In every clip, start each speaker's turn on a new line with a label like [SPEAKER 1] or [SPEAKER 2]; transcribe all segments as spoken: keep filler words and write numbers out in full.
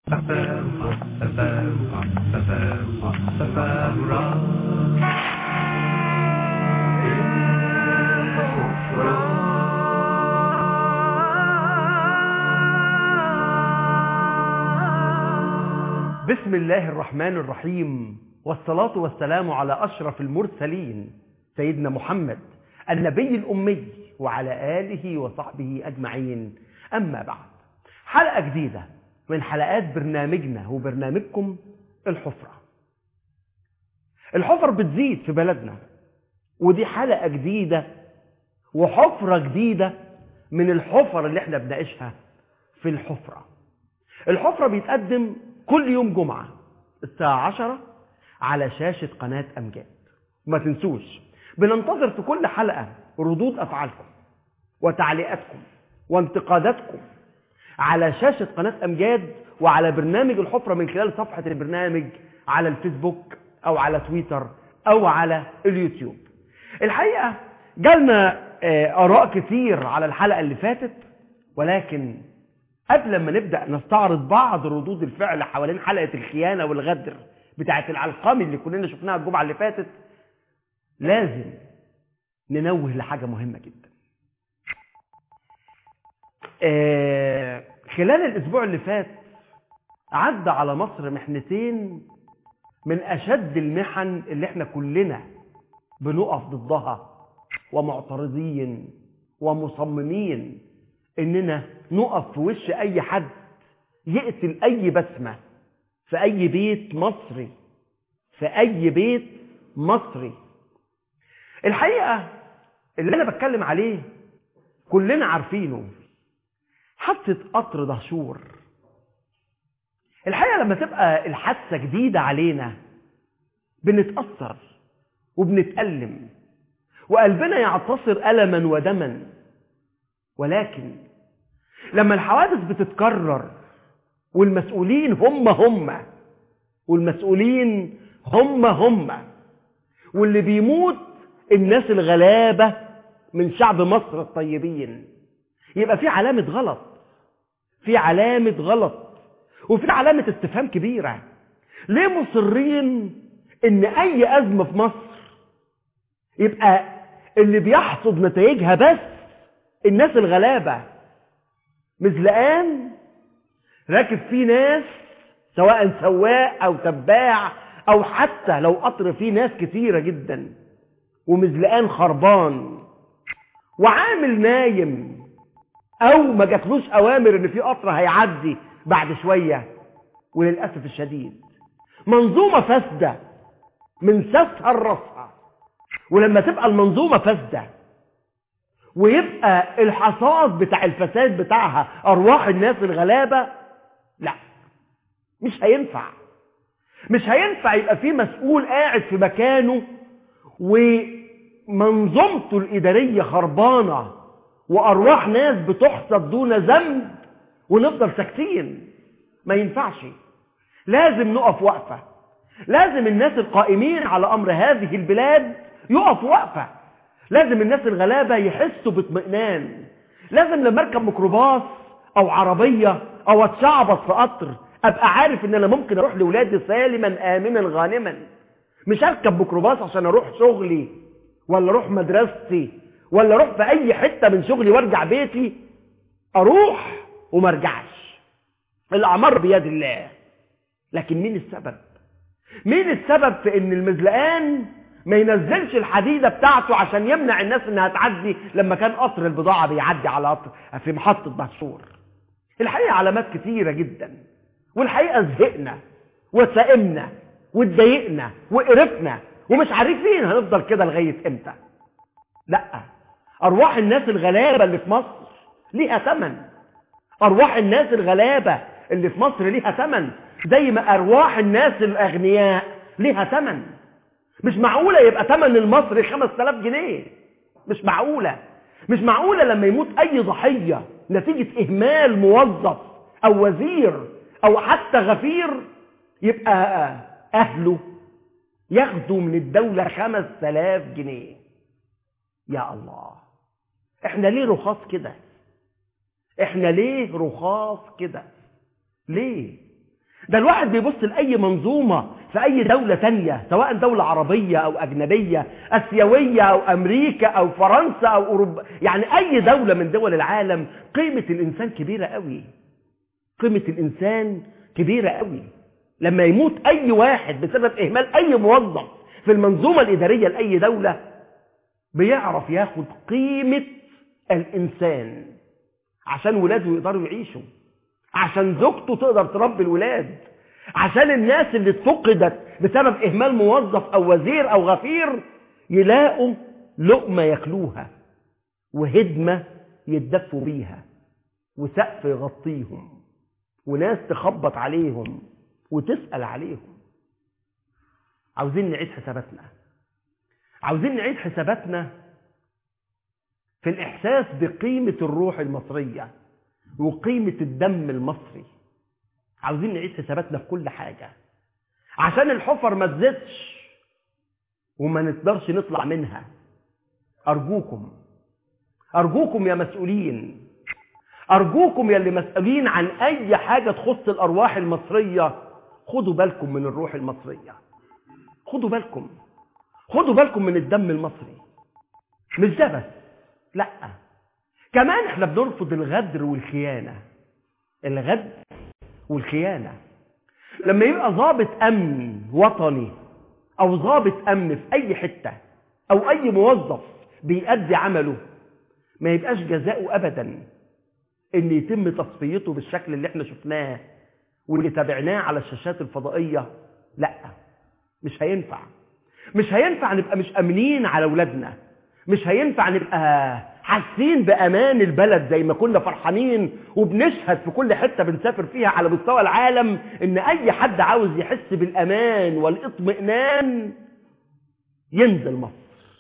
[SPEAKER 1] بسم الله الرحمن الرحيم، والصلاة والسلام على أشرف المرسلين سيدنا محمد النبي الأمي وعلى آله وصحبه أجمعين. أما بعد، حلقة جديدة من حلقات برنامجنا وبرنامجكم الحفرة. الحفر بتزيد في بلدنا، ودي حلقة جديدة وحفرة جديدة من الحفر اللي احنا بنعيشها في الحفرة. الحفرة بيتقدم كل يوم جمعة الساعة عشرة على شاشة قناة أمجاد. وما تنسوش بننتظر في كل حلقة ردود أفعالكم وتعليقاتكم وانتقاداتكم على شاشة قناة أمجاد وعلى برنامج الحفرة من خلال صفحة البرنامج على الفيسبوك أو على تويتر أو على اليوتيوب. الحقيقة جالنا آراء كتير على الحلقة اللي فاتت، ولكن قبل ما نبدأ نستعرض بعض ردود الفعل حوالين حلقة الخيانة والغدر بتاعت العلقامي اللي كلنا شفناها الجمعة اللي فاتت، لازم ننوه لحاجة مهمة جدا. آه خلال الأسبوع اللي فات عدى على مصر محنتين من أشد المحن اللي احنا كلنا بنقف ضدها ومعترضين ومصممين إننا نقف في وش أي حد يقتل أي بسمة في أي بيت مصري في أي بيت مصري. الحقيقة اللي أنا بتكلم عليه كلنا عارفينه، حادثة قطر دهشور. الحقيقة لما تبقى الحادثة جديدة علينا بنتأثر وبنتألم وقلبنا يعتصر ألما ودما، ولكن لما الحوادث بتتكرر والمسؤولين هم هم والمسؤولين هم هم واللي بيموت الناس الغلابة من شعب مصر الطيبين، يبقى في علامة غلط، في علامة غلط وفي علامة استفهام كبيرة. ليه مصرين ان اي ازمة في مصر يبقى اللي بيحصد نتائجها بس الناس الغلابة؟ مزلقان راكب فيه ناس، سواء سواق او تباع او حتى لو قطر فيه ناس كتيرة جدا، ومزلقان خربان وعامل نايم او ما جاتلوش اوامر ان في قطر هيعدي بعد شوية. وللأسف الشديد منظومة فاسدة من ساسها لراسها. ولما تبقى المنظومة فاسدة ويبقى الحصاد بتاع الفساد بتاعها أرواح الناس الغلابة، لا، مش هينفع. مش هينفع يبقى في مسؤول قاعد في مكانه ومنظومته الإدارية خربانة وأرواح ناس بتحصد دون ذنب ونفضل ساكتين. ما ينفعش. لازم نقف وقفة. لازم الناس القائمين على أمر هذه البلاد يقف وقفة. لازم الناس الغلابة يحسوا باطمئنان. لازم لما اركب ميكروباص او عربية او اتشعبط في قطر ابقى عارف ان انا ممكن اروح لولادي سالما امنا غانما. مش اركب ميكروباص عشان اروح شغلي ولا اروح مدرستي ولا اروح في اي حتة من شغلي وارجع بيتي اروح وما ارجعش. الاعمار بيد الله. لكن مين السبب؟ مين السبب في ان المزلقان ما ينزلش الحديدة بتاعته عشان يمنع الناس انها تعدي لما كان قطر البضاعة بيعدي على قطر في محطة دهشور؟ الحقيقة علامات كتيرة جدا، والحقيقة زهقنا وسائمنا واتضايقنا وقرفنا ومش عارفين هنفضل كده لغاية امتى. لا، ارواح الناس الغلابة اللي في مصر ليها ثمن. ارواح الناس الغلابة اللي في مصر ليها ثمن زي ما ارواح الناس الاغنياء ليها ثمن. مش معقولة يبقى ثمن المصري خمسة آلاف جنيه. مش معقولة. مش معقولة لما يموت أي ضحية نتيجة إهمال موظف أو وزير أو حتى غفير يبقى أهله ياخدوا من الدولة خمسة آلاف جنيه. يا الله، احنا ليه رخاص كده؟ احنا ليه رخاص كده؟ ليه؟ ده الواحد بيبص لأي منظومة في أي دولة تانية، سواء دولة عربية أو أجنبية، أسيوية أو أمريكا أو فرنسا أو أوروبا، يعني أي دولة من دول العالم، قيمة الإنسان كبيرة قوي. قيمة الإنسان كبيرة قوي. لما يموت أي واحد بسبب إهمال أي موظف في المنظومة الإدارية لأي دولة، بيعرف ياخد قيمة الإنسان عشان ولاده يقدروا يعيشوا، عشان زوجته تقدر تربي الولاد، عشان الناس اللي اتفقدت بسبب إهمال موظف أو وزير أو غفير يلاقوا لقمة ياكلوها، وهدمة يتدفوا بيها، وسقف يغطيهم، وناس تخبط عليهم وتسأل عليهم. عاوزين نعيد حساباتنا، عاوزين نعيد حساباتنا في الإحساس بقيمة الروح المصرية وقيمة الدم المصري. عاوزين نعيد حساباتنا في كل حاجة، عشان الحفر ما تزيدش وما نقدرش نطلع منها. أرجوكم أرجوكم يا مسؤولين، أرجوكم يا اللي مسؤولين عن أي حاجة تخص الأرواح المصرية، خدوا بالكم من الروح المصرية، خدوا بالكم خدوا بالكم من الدم المصري. مش ده بس، لا، كمان احنا بنرفض الغدر والخيانة. الغدر والخيانة لما يبقى ضابط أمن وطني أو ضابط أمن في أي حتة أو أي موظف بيأدي عمله، ما يبقاش جزاؤه أبدا إن يتم تصفيته بالشكل اللي احنا شفناه واللي تابعناه على الشاشات الفضائية. لا، مش هينفع. مش هينفع نبقى مش أمنين على أولادنا، مش هينفع نبقى حاسين بأمان البلد زي ما كنا فرحانين وبنشهد في كل حتة بنسافر فيها على مستوى العالم إن أي حد عاوز يحس بالأمان والاطمئنان ينزل مصر.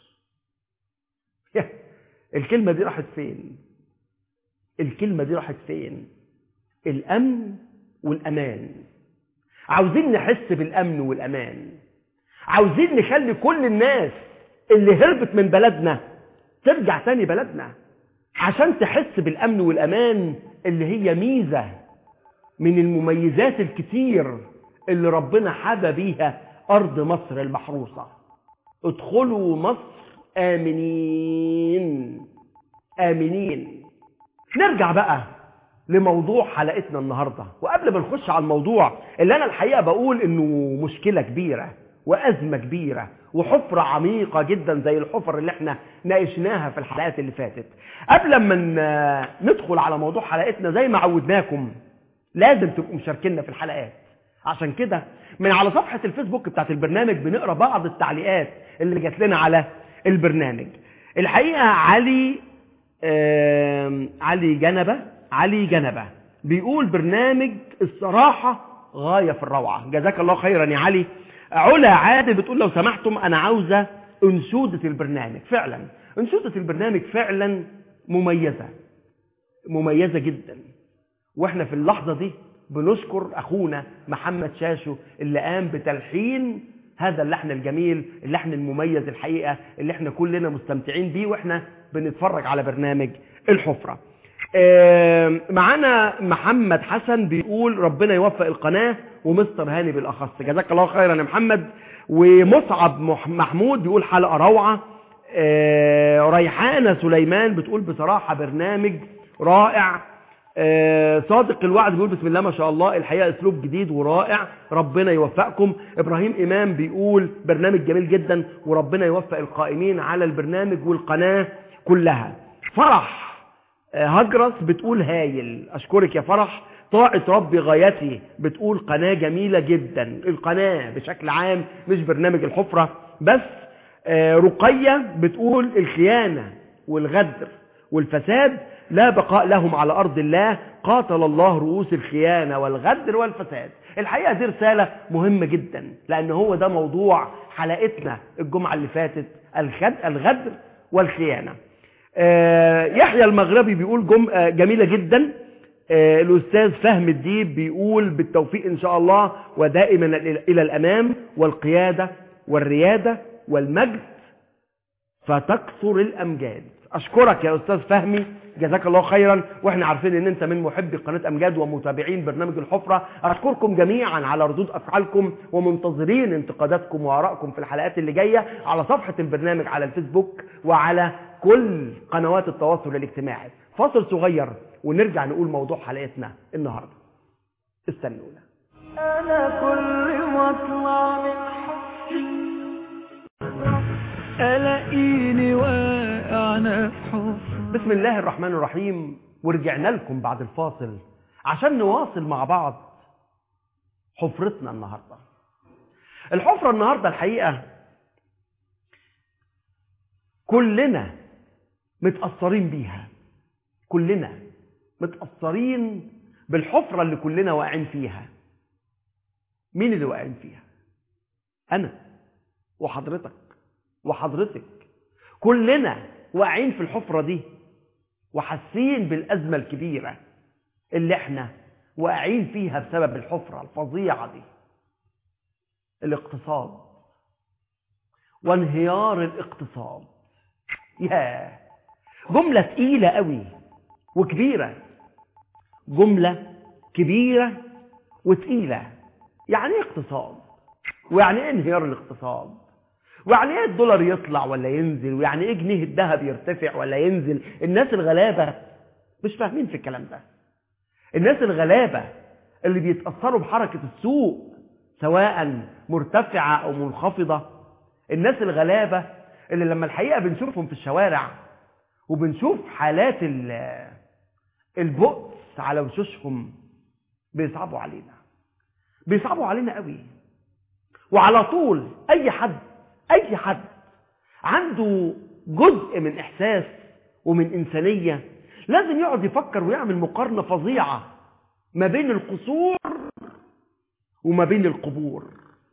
[SPEAKER 1] الكلمة دي راحت فين؟ الكلمة دي راحت فين؟ الأمن والأمان. عاوزين نحس بالأمن والأمان، عاوزين نخلي كل الناس اللي هربت من بلدنا ترجع تاني بلدنا عشان تحس بالأمن والأمان، اللي هي ميزة من المميزات الكتير اللي ربنا حبى بيها أرض مصر المحروسة. ادخلوا مصر آمنين آمنين. نرجع بقى لموضوع حلقتنا النهاردة، وقبل ما نخش على الموضوع اللي أنا الحقيقة بقول إنه مشكلة كبيرة وأزمة كبيرة وحفرة عميقة جدا زي الحفر اللي احنا ناقشناها في الحلقات اللي فاتت، قبل ما ندخل على موضوع حلقتنا زي ما عودناكم لازم تبقوا مشاركيننا في الحلقات. عشان كده من على صفحة الفيسبوك بتاعت البرنامج بنقرأ بعض التعليقات اللي جات لنا على البرنامج. الحقيقة علي آه علي جنبة علي جنبة بيقول برنامج الصراحة غاية في الروعة، جزاك الله خيرا يا علي. علا عادل بتقول لو سمحتم أنا عاوزة أنشودة البرنامج. فعلا أنشودة البرنامج فعلا مميزة مميزة جدا، وإحنا في اللحظة دي بنشكر أخونا محمد شاشو اللي قام بتلحين هذا اللحن الجميل، اللحن المميز الحقيقة اللي احنا كلنا مستمتعين بيه وإحنا بنتفرج على برنامج الحفرة. معنا محمد حسن بيقول ربنا يوفق القناة ومستر هاني بالأخص، جزاك الله خيرا يا محمد. ومصعب محمود بيقول حلقة روعة. ريحانة سليمان بتقول بصراحة برنامج رائع. صادق الوعد بيقول بسم الله ما شاء الله الحقيقة اسلوب جديد ورائع، ربنا يوفقكم. ابراهيم امام بيقول برنامج جميل جدا وربنا يوفق القائمين على البرنامج والقناة كلها. فرح هجرس بتقول هايل، اشكرك يا فرح. طاعة ربي غايتي بتقول قناة جميلة جدا، القناة بشكل عام مش برنامج الحفرة بس. رقية بتقول الخيانة والغدر والفساد لا بقاء لهم على أرض الله، قاتل الله رؤوس الخيانة والغدر والفساد. الحقيقة دي رسالة مهمة جدا، لأن هو ده موضوع حلقتنا الجمعة اللي فاتت، الغدر والخيانة. يحيى المغربي بيقول جم... جميلة جدا. الأستاذ فهم الديب بيقول بالتوفيق إن شاء الله ودائما إلى الأمام، والقيادة والريادة والمجد فتكثر الأمجاد. أشكرك يا أستاذ فهمي جزاك الله خيرا، واحنا عارفين ان انت من محبي قناة امجاد ومتابعين برنامج الحفرة. اشكركم جميعا على ردود افعالكم، ومنتظرين انتقاداتكم وارائكم في الحلقات اللي جاية على صفحة البرنامج على الفيسبوك وعلى كل قنوات التواصل الاجتماعي. فاصل صغير ونرجع نقول موضوع حلقتنا النهاردة. استنونا.
[SPEAKER 2] أنا كل ما أطلع من حفري ألاقيني واقعنا في حفرة.
[SPEAKER 1] بسم الله الرحمن الرحيم، ورجعنا لكم بعد الفاصل عشان نواصل مع بعض حفرتنا النهاردة. الحفرة النهاردة الحقيقة كلنا متأثرين بيها، كلنا متأثرين بالحفرة اللي كلنا واقعين فيها. مين اللي واقعين فيها؟ أنا وحضرتك وحضرتك، كلنا واقعين في الحفرة دي وحاسين بالأزمة الكبيرة اللي احنا واقعين فيها بسبب الحفرة الفظيعة دي. الاقتصاد وانهيار الاقتصاد. ياه، جملة تقيلة قوي وكبيرة، جملة كبيرة وتقيلة. يعني ايه اقتصاد؟ ويعني ايه انهيار الاقتصاد؟ ويعني ايه الدولار يطلع ولا ينزل؟ ويعني ايه جنيه الذهب يرتفع ولا ينزل؟ الناس الغلابة مش فاهمين في الكلام ده. الناس الغلابة اللي بيتأثروا بحركة السوق سواء مرتفعة او منخفضة، الناس الغلابة اللي لما الحقيقة بنشوفهم في الشوارع وبنشوف حالات البؤس على وشوشهم بيصعبوا علينا، بيصعبوا علينا قوي. وعلى طول اي حد اي حد عنده جزء من احساس ومن انسانية لازم يقعد يفكر ويعمل مقارنة فظيعة ما بين القصور وما بين القبور،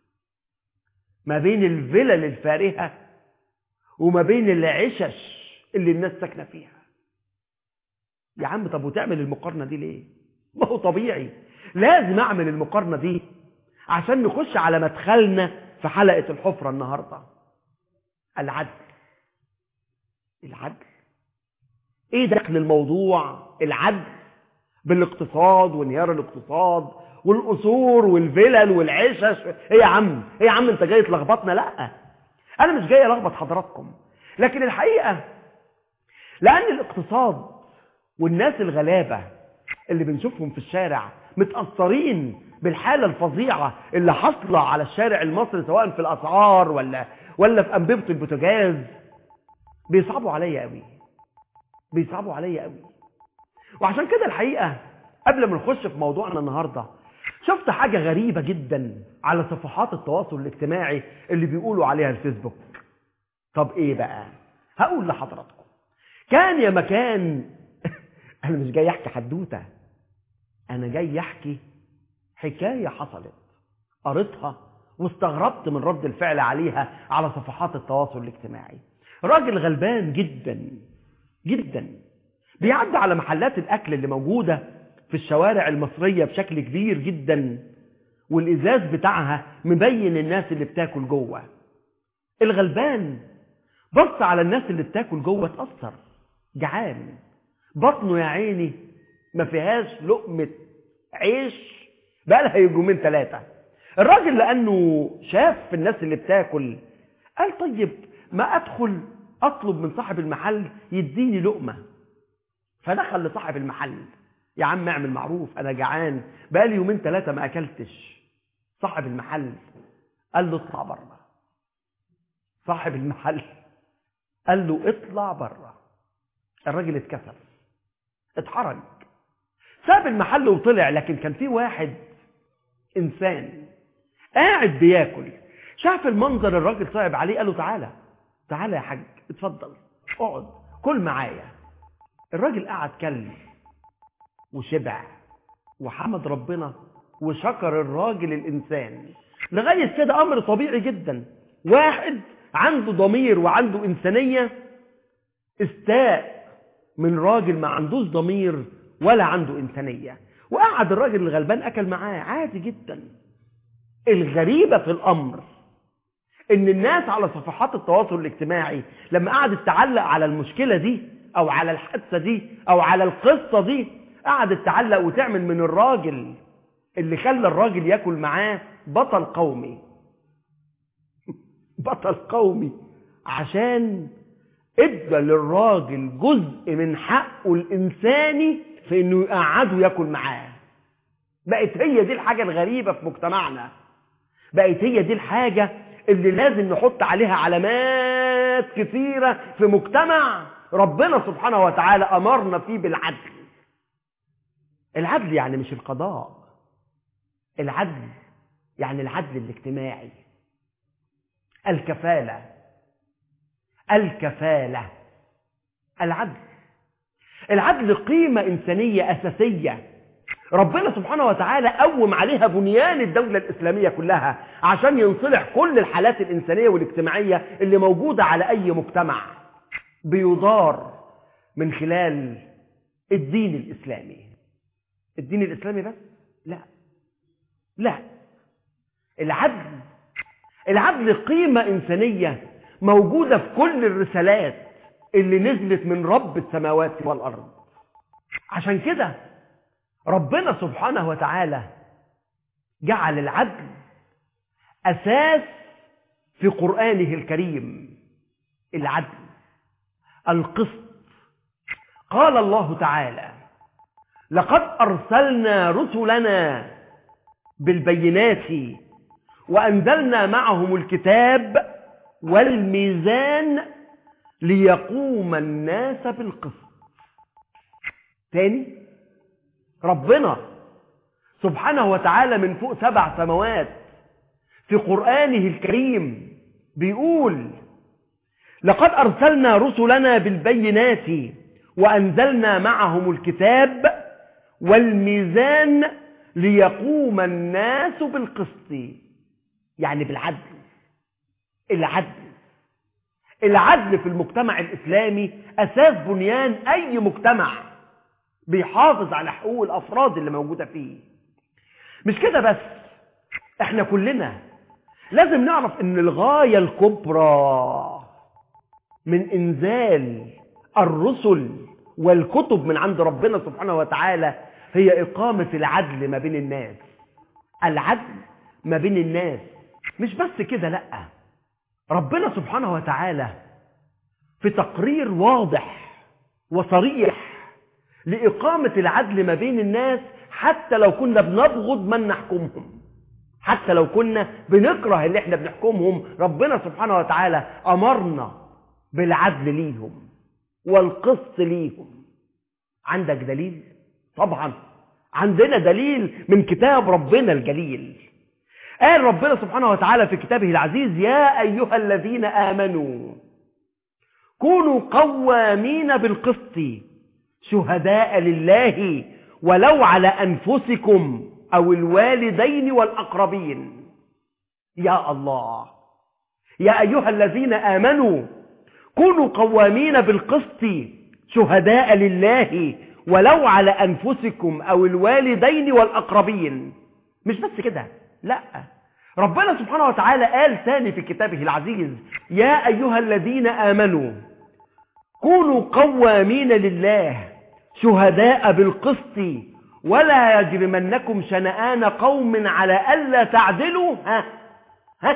[SPEAKER 1] ما بين الفلل الفارهة وما بين العشش اللي الناس ساكنة فيها. يا عم طب وتعمل المقارنة دي ليه؟ ما هو طبيعي لازم اعمل المقارنة دي عشان نخش على مدخلنا في حلقة الحفرة النهاردة. العدل. العدل ايه دخل الموضوع العدل بالاقتصاد وانهيار الاقتصاد والقصور والفلل والعشش؟ ايه يا عم ايه يا عم انت جاي تلخبطنا؟ لا، انا مش جاي الخبط حضراتكم، لكن الحقيقة لان الاقتصاد والناس الغلابة اللي بنشوفهم في الشارع متأثرين بالحالة الفظيعة اللي حصلة على الشارع المصري سواء في الأسعار ولا ولا في أنبوبة البوتاجاز، بيصعبوا عليا قوي، بيصعبوا عليا قوي. وعشان كده الحقيقة قبل ما نخش في موضوعنا النهاردة شفت حاجة غريبة جدا على صفحات التواصل الاجتماعي اللي بيقولوا عليها الفيسبوك. طب ايه بقى؟ هقول لحضراتكم. كان يا مكان انا مش جاي احكي حدوتة، انا جاي احكي حكاية حصلت قريتها واستغربت من رد الفعل عليها على صفحات التواصل الاجتماعي. راجل غلبان جدا جدا بيعدي على محلات الاكل اللي موجودة في الشوارع المصرية بشكل كبير جدا، والازاز بتاعها مبين الناس اللي بتاكل جوه. الغلبان بص على الناس اللي بتاكل جوه اتأثر، جعان، بطنه يا عيني ما فيهاش لقمة عيش بقى لها يومين ثلاثة. الراجل لأنه شاف في الناس اللي بتاكل قال طيب ما أدخل أطلب من صاحب المحل يديني لقمة. فدخل لصاحب المحل، يا عم اعمل معروف أنا جعان بقى لي يومين ثلاثة ما أكلتش. صاحب المحل قال له اطلع بره. صاحب المحل قال له اطلع بره. الراجل اتكسر اتحرج ساب المحل وطلع. لكن كان في واحد انسان قاعد بياكل شاف المنظر، الراجل صعب عليه قال له تعالى تعالى يا حاج اتفضل اقعد كل معايا. الراجل قعد كل وشبع وحمد ربنا وشكر الراجل الانسان. لغاية كده امر طبيعي جدا، واحد عنده ضمير وعنده انسانية استاء من راجل ما عندوش ضمير ولا عنده إنسانية، وقعد الراجل الغلبان أكل معاه عادي جدا. الغريبة في الأمر إن الناس على صفحات التواصل الاجتماعي لما قعدت تعلق على المشكلة دي أو على الحادثة دي أو على القصة دي، قعدت تعلق وتعمل من الراجل اللي خلى الراجل ياكل معاه بطل قومي. بطل قومي عشان ادى للراجل جزء من حقه الإنساني في انه يقعده ياكل معاه. بقت هي دي الحاجة الغريبة في مجتمعنا، بقت هي دي الحاجة اللي لازم نحط عليها علامات كثيرة في مجتمع ربنا سبحانه وتعالى أمرنا فيه بالعدل. العدل يعني مش القضاء، العدل يعني العدل الاجتماعي، الكفالة الكفالة العدل. العدل قيمة إنسانية أساسية ربنا سبحانه وتعالى قوم عليها بنيان الدولة الإسلامية كلها عشان ينصلح كل الحالات الإنسانية والاجتماعية اللي موجودة على أي مجتمع، بيدار من خلال الدين الإسلامي. الدين الإسلامي بس؟ لا لا، العدل العدل قيمة إنسانية موجودة في كل الرسالات اللي نزلت من رب السماوات والأرض. عشان كده ربنا سبحانه وتعالى جعل العدل أساس في قرآنه الكريم. العدل، القسط. قال الله تعالى: لقد أرسلنا رسلنا بالبينات وأنزلنا معهم الكتاب والميزان ليقوم الناس بالقسط. تاني، ربنا سبحانه وتعالى من فوق سبع سماوات في قرآنه الكريم بيقول: لقد أرسلنا رسلنا بالبينات وأنزلنا معهم الكتاب والميزان ليقوم الناس بالقسط، يعني بالعدل. العدل العدل في المجتمع الإسلامي أساس بنيان أي مجتمع بيحافظ على حقوق الأفراد اللي موجودة فيه. مش كده بس، احنا كلنا لازم نعرف ان الغاية الكبرى من انزال الرسل والكتب من عند ربنا سبحانه وتعالى هي إقامة العدل ما بين الناس. العدل ما بين الناس. مش بس كده، لأ، ربنا سبحانه وتعالى في تقرير واضح وصريح لإقامة العدل ما بين الناس، حتى لو كنا بنبغض من نحكمهم، حتى لو كنا بنكره اللي احنا بنحكمهم، ربنا سبحانه وتعالى أمرنا بالعدل ليهم والقسط ليهم. عندك دليل؟ طبعا عندنا دليل من كتاب ربنا الجليل. قال ربنا سبحانه وتعالى في كتابه العزيز: يا أيها الذين آمنوا كونوا قوامين بالقسط شهداء لله ولو على أنفسكم أو الوالدين والأقربين. يا الله، يا أيها الذين آمنوا كونوا قوامين بالقسط شهداء لله ولو على أنفسكم أو الوالدين والأقربين. مش بس كده، لا، ربنا سبحانه وتعالى قال ثاني في كتابه العزيز: يا أيها الذين آمنوا كونوا قوامين لله شهداء بالقسط ولا يجرمنكم شنآن قوم على ألا تعدلوا ها ها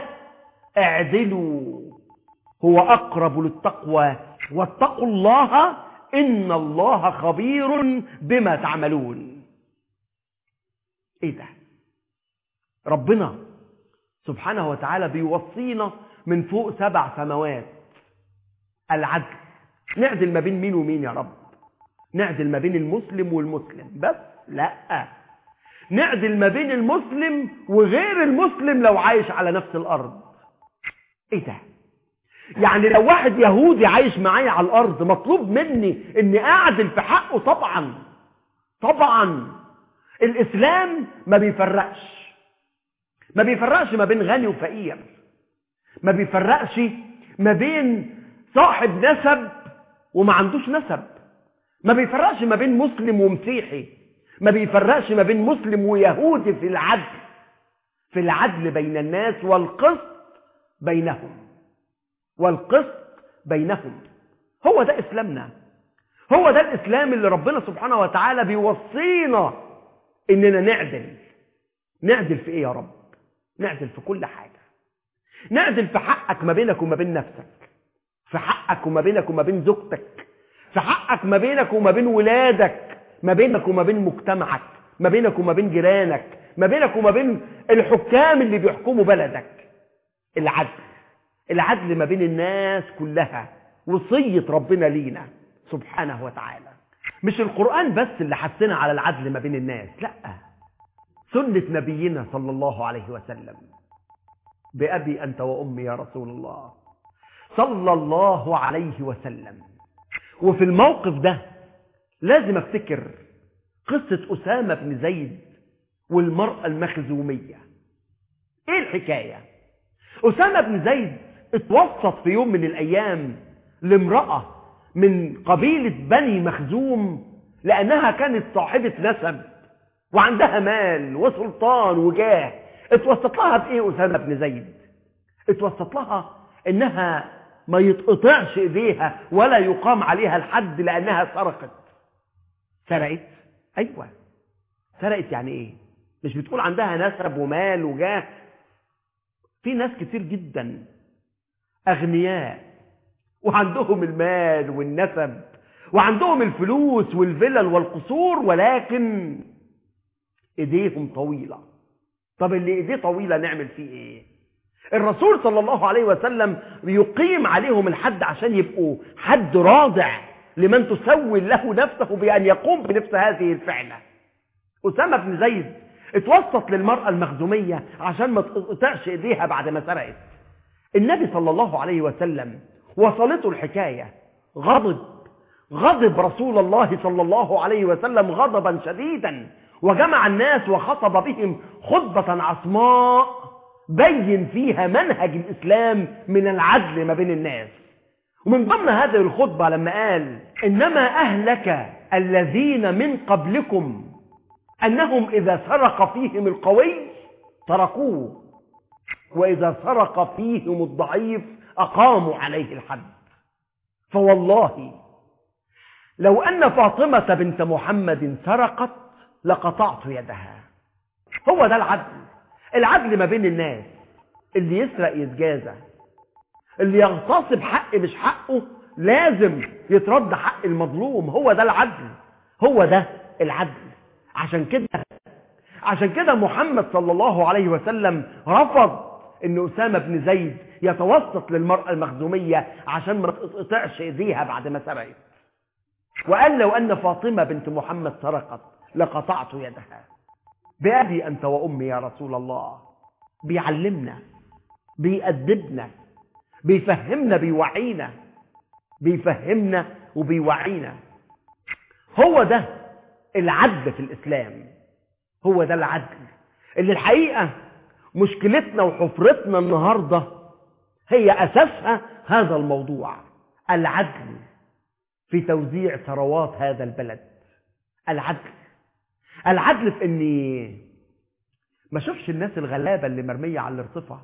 [SPEAKER 1] اعدلوا هو أقرب للتقوى واتقوا الله إن الله خبير بما تعملون. إيه ده؟ ربنا سبحانه وتعالى بيوصينا من فوق سبع سماوات العدل. نعدل ما بين مين ومين يا رب؟ نعدل ما بين المسلم والمسلم بس؟ لا، نعدل ما بين المسلم وغير المسلم لو عايش على نفس الأرض. ايه ده؟ يعني لو واحد يهودي عايش معايا على الأرض مطلوب مني اني اعدل في حقه؟ طبعا طبعا. الإسلام ما بيفرقش ما بيفرقش ما بين غني وفقير، ما بيفرقش ما بين صاحب نسب وما عندوش نسب، ما بيفرقش ما بين مسلم ومسيحي، ما بيفرقش ما بين مسلم ويهودي في العدل في العدل بين الناس والقسط بينهم والقسط بينهم. هو ده إسلامنا. هو ده الإسلام اللي ربنا سبحانه وتعالى بيوصينا إننا نعدل. نعدل في إيه يا رب؟ نعدل في كل حاجة. نعدل في حقك ما بينك وما بين نفسك، في حقك وما بينك وما بين زوجتك، في حقك ما بينك وما بين ولادك، ما بينك وما بين مجتمعك، ما بينك وما بين جيرانك، ما بينك وما بين الحكام اللي بيحكموا بلدك. العدل، العدل ما بين الناس كلها، وصية ربنا لينا سبحانه وتعالى. مش القرآن بس اللي حثنا على العدل ما بين الناس، لا، سنة نبينا صلى الله عليه وسلم. بأبي أنت وأمي يا رسول الله صلى الله عليه وسلم. وفي الموقف ده لازم افتكر قصة أسامة بن زيد والمرأة المخزومية. ايه الحكاية؟ أسامة بن زيد اتوسط في يوم من الأيام لامرأة من قبيلة بني مخزوم، لأنها كانت صاحبة نسب وعندها مال وسلطان وجاه. اتوسط لها بإيه أسامة بن زيد؟ اتوسط لها إنها ما يتقطعش إيديها ولا يقام عليها الحد لأنها سرقت. سرقت؟ أيوة، سرقت. يعني إيه؟ مش بتقول عندها نسب ومال وجاه؟ في ناس كتير جدا أغنياء وعندهم المال والنسب وعندهم الفلوس والفلل والقصور، ولكن إيديهم طويلة. طب اللي إيديه طويلة نعمل فيه إيه؟ الرسول صلى الله عليه وسلم يقيم عليهم الحد عشان يبقوا حد رادع لمن تسول له نفسه بأن يقوم بنفس هذه الفعلة. أسامة بن زيد اتوسط للمرأة المخزومية عشان ما تقطعش إيديها بعد ما سرقت. النبي صلى الله عليه وسلم وصلته الحكاية، غضب غضب رسول الله صلى الله عليه وسلم غضبا شديدا، وجمع الناس وخطب بهم خطبة عصماء بين فيها منهج الإسلام من العدل ما بين الناس. ومن ضمن هذه الخطبة لما قال: إنما أهلك الذين من قبلكم أنهم إذا سرق فيهم القوي تركوه، وإذا سرق فيهم الضعيف أقاموا عليه الحد. فوالله لو أن فاطمة بنت محمد سرقت لقطعت يدها. هو ده العدل. العدل ما بين الناس. اللي يسرق يتجازى، اللي يغتصب حق مش حقه لازم يترد حق المظلوم. هو ده العدل، هو ده العدل. عشان كده عشان كده محمد صلى الله عليه وسلم رفض ان أسامة بن زيد يتوسط للمرأة المخزومية عشان ما تقطعش ايديها بعد ما سرقت، وقال: لو ان فاطمة بنت محمد سرقت لقطعت يدها. بأبي أنت وأمي يا رسول الله. بيعلمنا، بيأدبنا، بيفهمنا، بيوعينا، بيفهمنا وبيوعينا. هو ده العدل في الإسلام. هو ده العدل اللي الحقيقة مشكلتنا وحفرتنا النهاردة هي أساسها هذا الموضوع، العدل في توزيع ثروات هذا البلد. العدل العدل في اني ما اشوفش الناس الغلابة اللي مرمية على الارصفة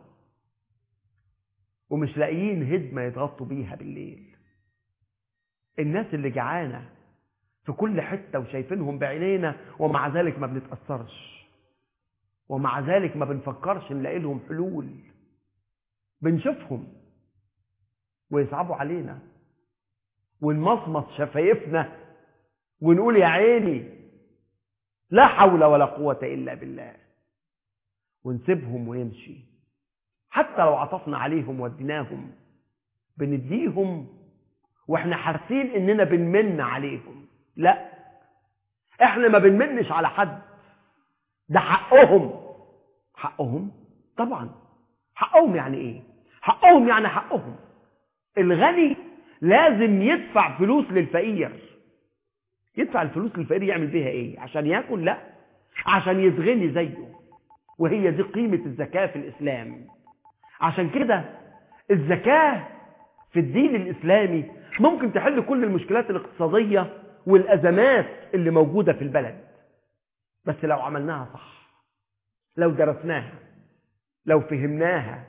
[SPEAKER 1] ومش لاقيين هدمة يتغطوا بيها بالليل، الناس اللي جعانة في كل حتة وشايفينهم بعينينا ومع ذلك ما بنتأثرش، ومع ذلك ما بنفكرش نلاقي لهم حلول. بنشوفهم ويصعبوا علينا ونمصمص شفايفنا ونقول يا عيني لا حول ولا قوة إلا بالله، ونسيبهم ويمشي. حتى لو عطفنا عليهم وديناهم بنديهم واحنا حاسين اننا بنمن عليهم. لا، احنا ما بنمنش على حد، ده حقهم. حقهم طبعا. حقهم يعني ايه؟ حقهم يعني حقهم. الغني لازم يدفع فلوس للفقير. يدفع الفلوس للفقير يعمل بيها ايه؟ عشان ياكل؟ لا، عشان يتغني زيه. وهي دي قيمة الزكاة في الإسلام. عشان كده الزكاة في الدين الإسلامي ممكن تحل كل المشكلات الاقتصادية والأزمات اللي موجودة في البلد، بس لو عملناها صح، لو درسناها، لو فهمناها،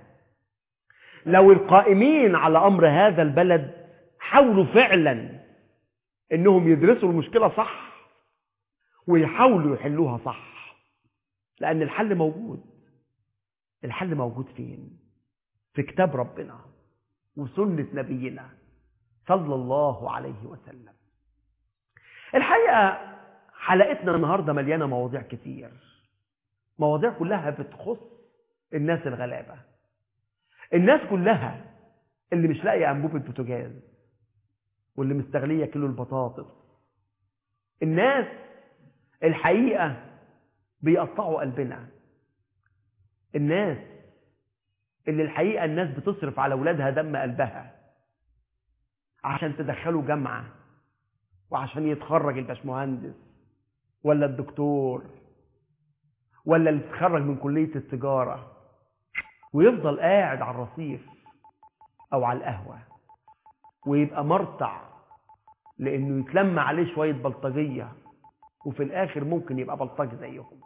[SPEAKER 1] لو القائمين على أمر هذا البلد حاولوا فعلا انهم يدرسوا المشكلة صح ويحاولوا يحلوها صح، لان الحل موجود. الحل موجود فين؟ في كتاب ربنا وسنة نبينا صلى الله عليه وسلم. الحقيقة حلقتنا النهاردة مليانة مواضيع كتير، مواضيع كلها بتخص الناس الغلابة، الناس كلها اللي مش لاقية أنبوبة بوتاجاز واللي مستغلية كيلو البطاطس، الناس الحقيقة بيقطعوا قلبنا، الناس اللي الحقيقة الناس بتصرف على أولادها دم قلبها عشان تدخله جامعة وعشان يتخرج الباشمهندس ولا الدكتور ولا اللي تتخرج من كلية التجارة ويفضل قاعد على الرصيف أو على القهوة ويبقى مرتع لأنه يتلم عليه شوية بلطجية وفي الآخر ممكن يبقى بلطجي زيهم.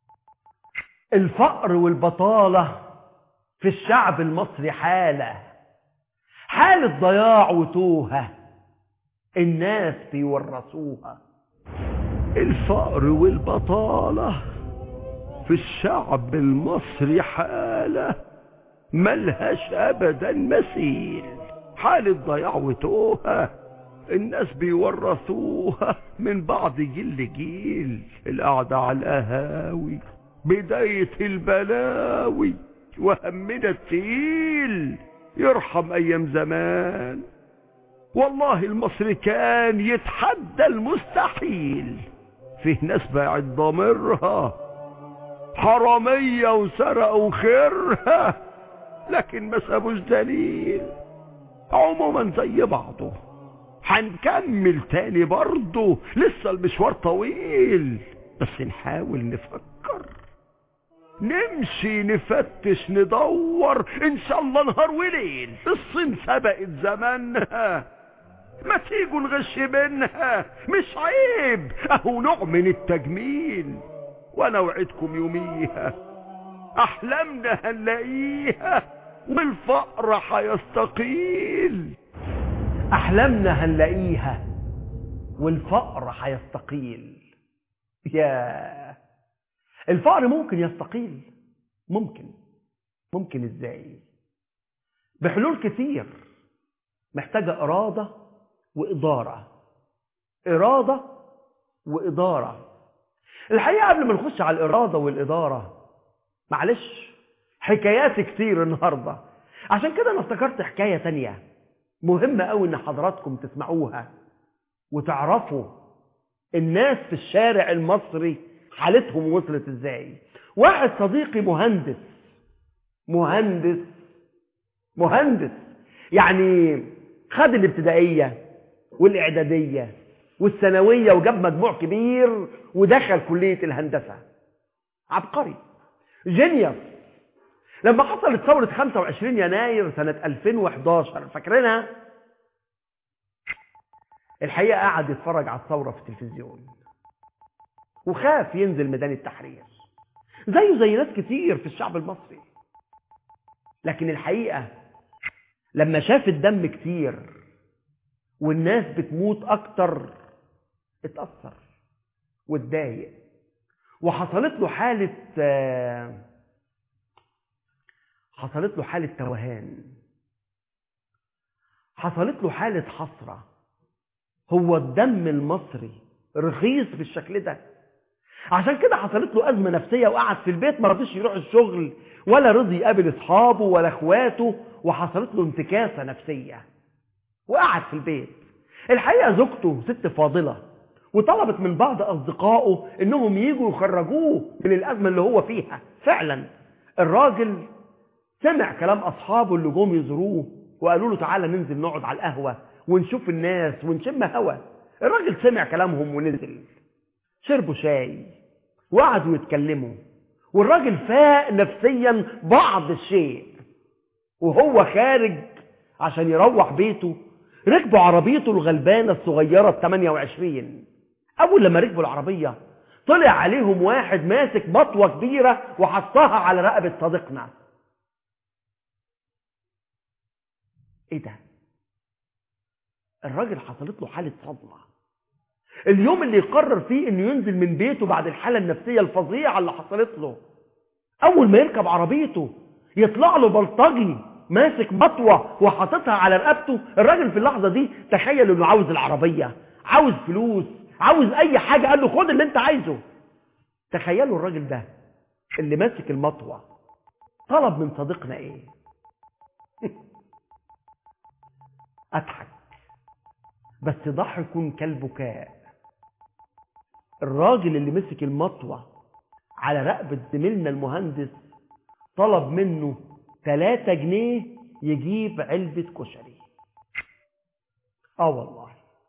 [SPEAKER 1] الفقر والبطالة في الشعب المصري حالة حالة ضياع وتوهة الناس بيورثوها.
[SPEAKER 3] الفقر والبطالة في الشعب المصري حالة ملهاش أبدا مثيل، حالة ضياع وتوهة الناس بيورثوها من بعض جيل لجيل. القعدة على القهاوي بداية البلاوي وهمنا التقيل يرحم أيام زمان. والله المصري كان يتحدى المستحيل، فيه ناس باعت ضميرها حرامية وسرقوا خيرها لكن ما سابوش دليل. عموما زي بعضه هنكمل تاني برضه، لسه المشوار طويل بس نحاول نفكر نمشي نفتش ندور ان شاء الله نهار وليل. الصين سبقت زمانها، ما تيجوا نغش منها مش عيب، اهو نوع من التجميل. وانا وعدكم يوميها احلامنا هنلاقيها والفقر هيستقيل.
[SPEAKER 1] أحلامنا هنلاقيها والفقر هيستقيل. يا الفقر ممكن يستقيل، ممكن ممكن ازاي؟ بحلول كتير محتاجة إرادة وإدارة، إرادة وإدارة. الحقيقة قبل ما نخش على الإرادة والإدارة معلش حكايات كتير النهاردة، عشان كده أنا افتكرت حكاية تانية مهمة قوي إن حضراتكم تسمعوها وتعرفوا الناس في الشارع المصري حالتهم وصلت ازاي. واحد صديقي مهندس مهندس مهندس يعني خد الابتدائية والإعدادية والثانوية وجاب مجموع كبير ودخل كلية الهندسة. عبقري جينيوس. لما حصلت ثورة خمسة وعشرين يناير سنة ألفين وإحداشر فاكرينها؟ الحقيقة قعد يتفرج على الثورة في التلفزيون وخاف ينزل ميدان التحرير زيه زي ناس كتير في الشعب المصري. لكن الحقيقة لما شاف الدم كتير والناس بتموت أكتر اتأثر واتضايق وحصلت له حالة حصلت له حالة توهان، حصلت له حالة حسرة. هو الدم المصري رخيص بالشكل ده؟ عشان كده حصلت له أزمة نفسية وقعد في البيت ما رضيش يروح الشغل ولا رضي يقابل أصحابه ولا أخواته، وحصلت له انتكاسة نفسية وقعد في البيت. الحقيقة زوجته ست فاضلة وطلبت من بعض أصدقائه إنهم ييجوا يخرجوه من الأزمة اللي هو فيها. فعلا الراجل سمع كلام أصحابه اللي جم يزوروه وقالوا له تعالى ننزل نقعد على القهوة ونشوف الناس ونشم هوا. الراجل سمع كلامهم ونزل، شربوا شاي وقعدوا يتكلموا والراجل فاق نفسيا بعض الشيء. وهو خارج عشان يروح بيته ركبوا عربيته الغلبانة الصغيرة الثمانية وعشرين. أول لما ركبوا العربية طلع عليهم واحد ماسك مطوة كبيرة وحطها على رقبة صديقنا. ايه ده؟ الراجل حصلت له حالة صدمة. اليوم اللي يقرر فيه انه ينزل من بيته بعد الحالة النفسية الفظيعة اللي حصلت له، اول ما يركب عربيته يطلع له بلطجي ماسك مطوة وحاططها على رقبته. الراجل في اللحظة دي تخيل انه عاوز العربية، عاوز فلوس، عاوز اي حاجة، قال له خد اللي انت عايزه. تخيلوا الراجل ده اللي ماسك المطوة طلب من صديقنا ايه؟ اضحك بس ضحك كالبكاء. الراجل اللي مسك المطوة على رقبة زميلنا المهندس طلب منه ثلاثة جنيه يجيب علبة كشري. اه والله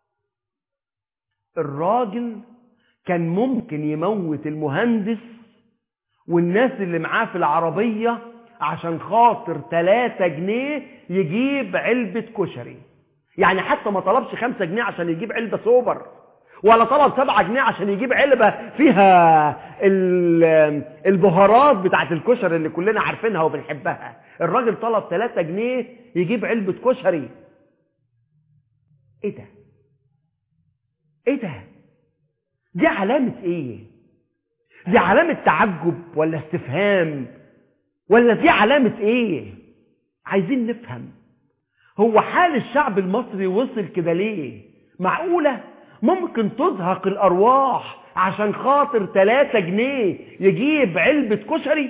[SPEAKER 1] الراجل كان ممكن يموت المهندس والناس اللي معاه في العربية عشان خاطر ثلاثة جنيه يجيب علبة كشري. يعني حتى ما طلبش خمسة جنيه عشان يجيب علبة سوبر، ولا طلب سبعة جنيه عشان يجيب علبة فيها البهارات بتاعت الكشري اللي كلنا عارفينها وبنحبها. الراجل طلب ثلاثة جنيه يجيب علبة كشري. ايه ده؟ ايه ده؟ دي علامة ايه؟ دي علامة تعجب ولا استفهام ولا دي علامة ايه؟ عايزين نفهم هو حال الشعب المصري وصل كده ليه؟ معقولة ممكن تزهق الارواح عشان خاطر ثلاثة جنيه يجيب علبة كشري؟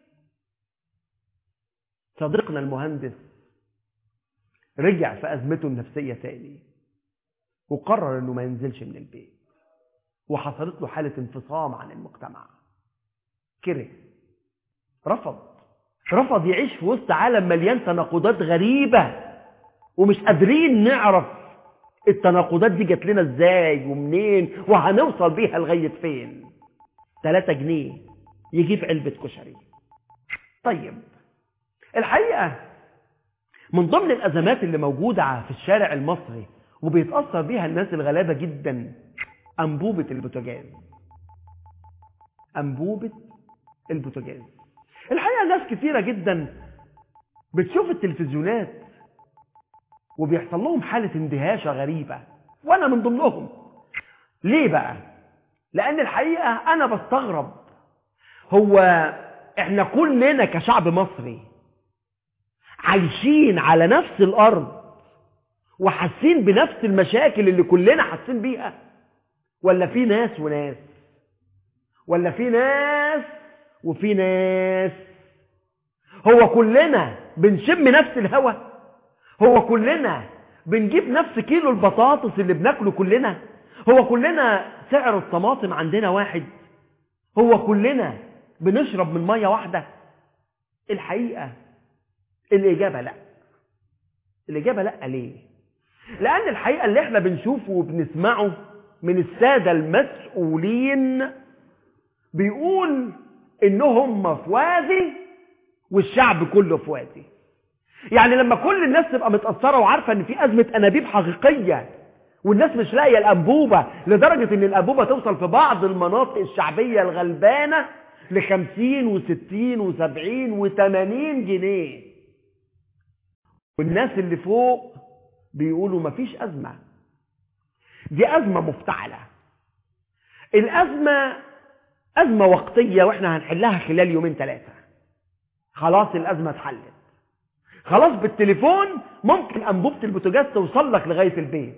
[SPEAKER 1] صديقنا المهندس رجع في ازمته النفسية تاني وقرر انه ما ينزلش من البيت، وحصلت له حالة انفصام عن المجتمع. كره، رفض رفض يعيش في وسط عالم مليان تناقضات غريبة ومش قادرين نعرف التناقضات دي جات لنا ازاي ومنين وهنوصل بيها لغاية فين. ثلاثة جنيه يجيب علبة كشري. طيب الحقيقة من ضمن الأزمات اللي موجودة في الشارع المصري وبيتأثر بيها الناس الغلابة جدا أنبوبة البوتاجاز. أنبوبة البوتاجاز الحقيقة ناس كثيرة جدا بتشوف التلفزيونات وبيحصل لهم حالة اندهاشة غريبة، وأنا من ضمنهم. ليه بقى؟ لأن الحقيقة أنا بستغرب، هو إحنا كلنا كشعب مصري عايشين على نفس الأرض وحاسين بنفس المشاكل اللي كلنا حاسين بيها، ولا في ناس وناس، ولا في ناس وفي ناس؟ هو كلنا بنشم نفس الهوا؟ هو كلنا بنجيب نفس كيلو البطاطس اللي بناكله كلنا؟ هو كلنا سعر الطماطم عندنا واحد؟ هو كلنا بنشرب من مية واحدة؟ الحقيقة الإجابة لا. الإجابة لا. ليه؟ لأن الحقيقة اللي احنا بنشوفه وبنسمعه من السادة المسؤولين بيقول إنهم في وادي والشعب كله في وادي. يعني لما كل الناس تبقى متأثرة وعارفة إن في أزمة أنابيب حقيقية والناس مش لاقية الأنبوبة، لدرجة إن الأنبوبة توصل في بعض المناطق الشعبية الغلبانة لخمسين وستين وسبعين وثمانين جنيه، والناس اللي فوق بيقولوا مفيش أزمة، دي أزمة مفتعلة. الأزمة أزمة وقتية وإحنا هنحلها خلال يومين ثلاثة. خلاص الأزمة اتحلت، خلاص بالتليفون ممكن أنبوبة البوتاجاز توصل لك لغاية البيت.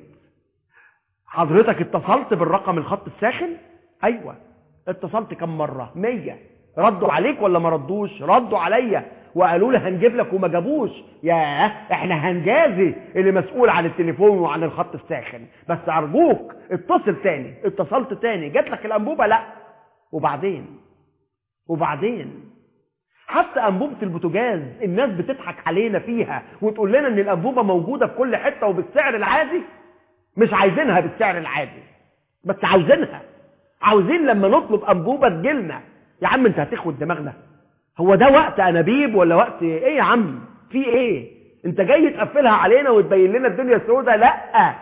[SPEAKER 1] حضرتك اتصلت بالرقم الخط الساخن؟ أيوة. اتصلت كم مرة؟ مية. ردوا عليك ولا ما ردوش؟ ردوا عليا وقالوا لي هنجيب لك وما جابوش. ياه، احنا هنجازي اللي مسؤول عن التليفون وعن الخط الساخن، بس ارجوك اتصل تاني. اتصلت تاني، جات لك الانبوبة؟ لا. وبعدين وبعدين حتى انبوبة البوتاجاز الناس بتضحك علينا فيها وتقول لنا ان الانبوبة موجودة في كل حتة وبالسعر العادي. مش عايزينها بالسعر العادي، بس عاوزينها. عاوزين لما نطلب انبوبة تجيلنا. يا عم انت هتاخد دماغنا؟ هو ده وقت انابيب ولا وقت ايه يا عم؟ في ايه؟ انت جاي تقفلها علينا وتبين لنا الدنيا سودة؟ لا،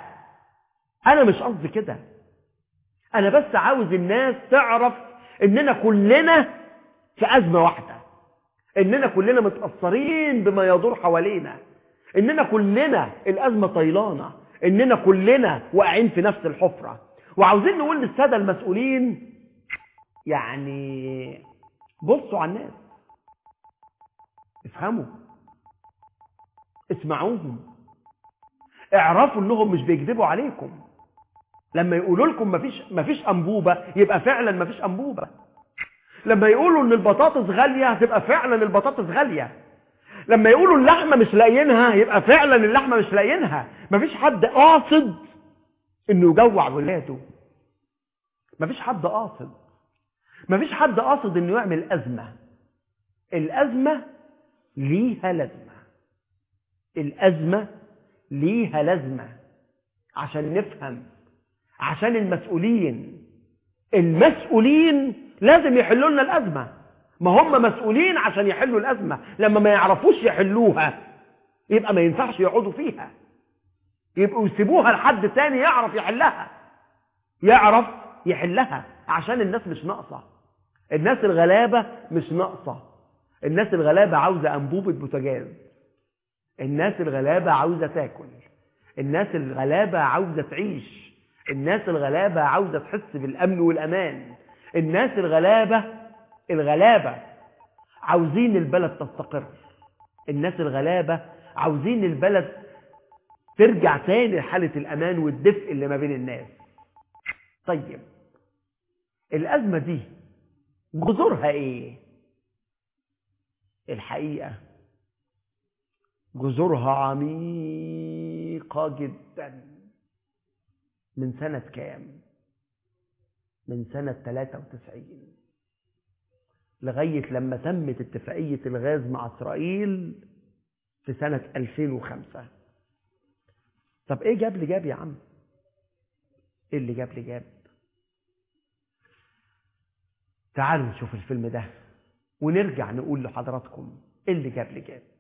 [SPEAKER 1] انا مش قصدي كده. انا بس عاوز الناس تعرف اننا كلنا في ازمة واحدة، اننا كلنا متأثرين بما يدور حوالينا، اننا كلنا الازمة طيلانة، اننا كلنا واقعين في نفس الحفرة. وعاوزين نقول للسادة المسؤولين يعني بصوا على الناس، افهموا، اسمعوهم، اعرفوا انهم مش بيكذبوا عليكم. لما يقولوا لكم مفيش مفيش انبوبه يبقى فعلا مفيش انبوبه. لما يقولوا ان البطاطس غاليه تبقى فعلا البطاطس غاليه. لما يقولوا اللحمه مش لاقيينها يبقى فعلا اللحمه مش لاقيينها. مفيش حد قاصد انه يجوع ولاده. مفيش حد قاصد. مفيش حد قاصد انه يعمل ازمه. الازمه ليها لازمه. الازمه ليها لازمه عشان نفهم، عشان المسؤولين المسؤولين لازم يحلوا لنا الازمه. ما هم مسؤولين عشان يحلوا الازمه. لما ما يعرفوش يحلوها يبقى ما ينفعش يقعدوا فيها، يبقوا يسيبوها لحد تاني يعرف يحلها، يعرف يحلها. عشان الناس مش ناقصه، الناس الغلابه مش ناقصه. الناس الغلابه عاوزه انبوبه بوتاجاز، الناس الغلابه عاوزه تاكل، الناس الغلابه عاوزه تعيش، الناس الغلابه عاوزه تحس بالامن والامان. الناس الغلابه الغلابه عاوزين البلد تستقر. الناس الغلابه عاوزين البلد ترجع تاني لحاله الامان والدفء اللي ما بين الناس. طيب الازمه دي جذورها ايه؟ الحقيقه جذورها عميقه جدا. من سنه كام؟ من سنه ثلاثة وتسعين لغايه لما تمت اتفاقيه الغاز مع اسرائيل في سنه ألفين وخمسة. طب ايه جاب لي جاب يا عم؟ ايه اللي جاب لي جاب؟ تعالوا نشوف الفيلم ده ونرجع نقول لحضراتكم ايه اللي جاب لي جاب.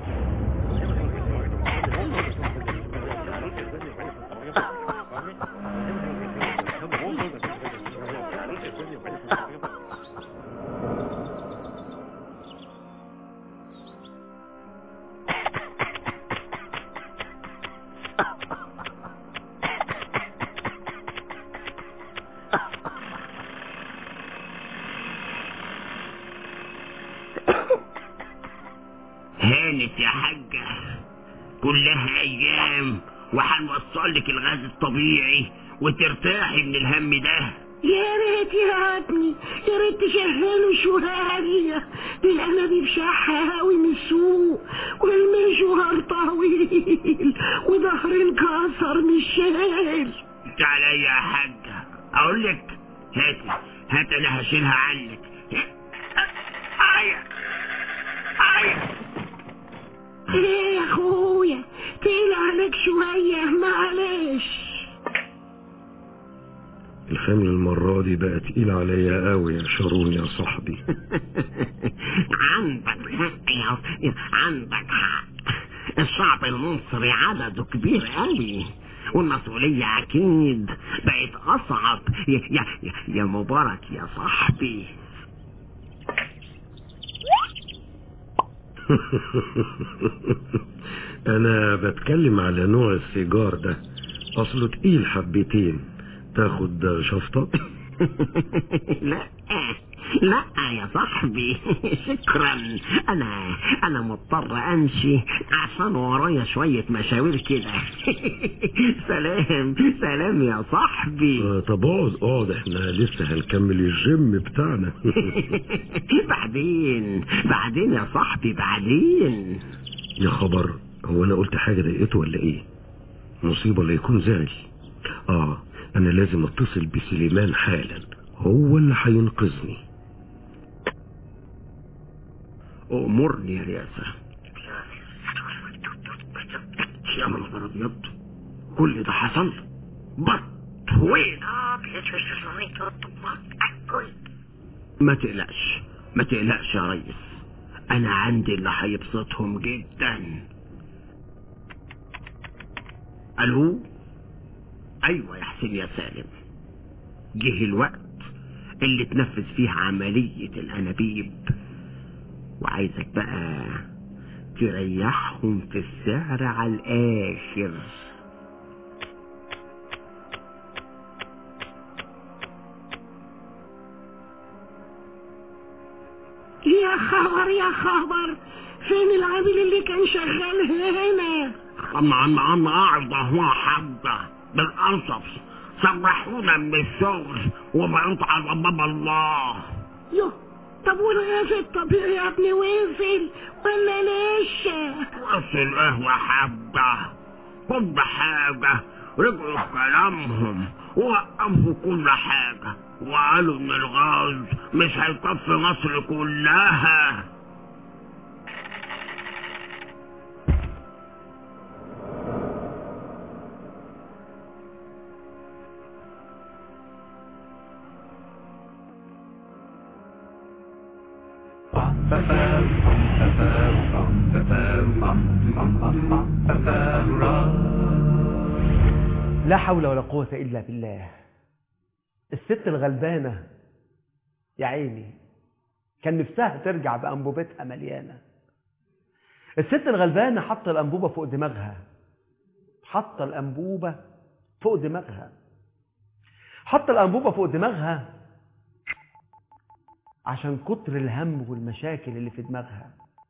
[SPEAKER 4] هانت يا حاجة، كلها ايام وهنوصل لك الغاز الطبيعي وترتاحي من الهم ده.
[SPEAKER 5] يا ريت يا ابني، يا ريت تشغلوا شوية. دي الانابيب شحة قوي من السوق والمشوار طويل وظهر انكسر من الشيل.
[SPEAKER 4] انت عليا يا حاجة، اقول لك هاتي هاتي انا هشيلها عنك. ايوه ايوه
[SPEAKER 5] ايه يا اخويا، تقيل عليك شوية معلش.
[SPEAKER 3] الحمل المرة دي بقى تقيل عليا قوي يا شارون يا صاحبي.
[SPEAKER 4] عندك حق يا عندك حق. الشعب المصري عدده كبير قوي والمسؤولية اكيد بقت اصعب. يا, يا, يا مبارك يا صاحبي.
[SPEAKER 3] انا بتكلم على نوع السيجار ده، اصله تقيل حبتين. تاخد شفطة؟
[SPEAKER 4] لا لا يا صاحبي شكرا. انا انا مضطر امشي عشان ورايا شوية مشاوير كده. سلام سلام يا صاحبي.
[SPEAKER 3] آه طب اقعد اقعد، احنا لسه هنكمل الجيم بتاعنا.
[SPEAKER 4] بعدين بعدين يا صاحبي بعدين.
[SPEAKER 3] يا خبر، هو انا قلت حاجة ضايقته ولا ايه؟ مصيبة لا يكون زعل. اه انا لازم اتصل بسليمان حالا، هو اللي هينقذني.
[SPEAKER 4] امرني يا رياسة. يا منظر ابيض، كل ده حصل؟ بط وين؟ ما تقلقش ما تقلقش يا ريس، انا عندي اللي هيبسطهم جدا. الو، ايوه يا حسين يا سالم، جه الوقت اللي تنفذ فيه عملية الانابيب، وعايزك بقى تريحهم في السعر على الاخر.
[SPEAKER 5] خبر يا خبر، فين العامل اللي كان شغال هنا؟
[SPEAKER 4] عم عم عم قاعد اهو حبة بالقصص، سرحونا من الشغل وبقيت على باب الله.
[SPEAKER 5] يو، طب والغاز الطبيعي يا ابني وصل ولا لسه؟
[SPEAKER 4] وصل قهوة حبة، كل حاجة رجعوا في كلامهم ووقفوا كل حاجة وقالوا ان الغاز مش هيكفي مصر كلها.
[SPEAKER 1] لا حول ولا قوة إلا بالله. الست الغلبانة يا عيني كان نفسها ترجع بأنبوبتها مليانة. الست الغلبانة حط الأنبوبة فوق دماغها، حط الأنبوبة فوق دماغها حط الأنبوبة فوق دماغها عشان كتر الهم والمشاكل اللي في دماغها.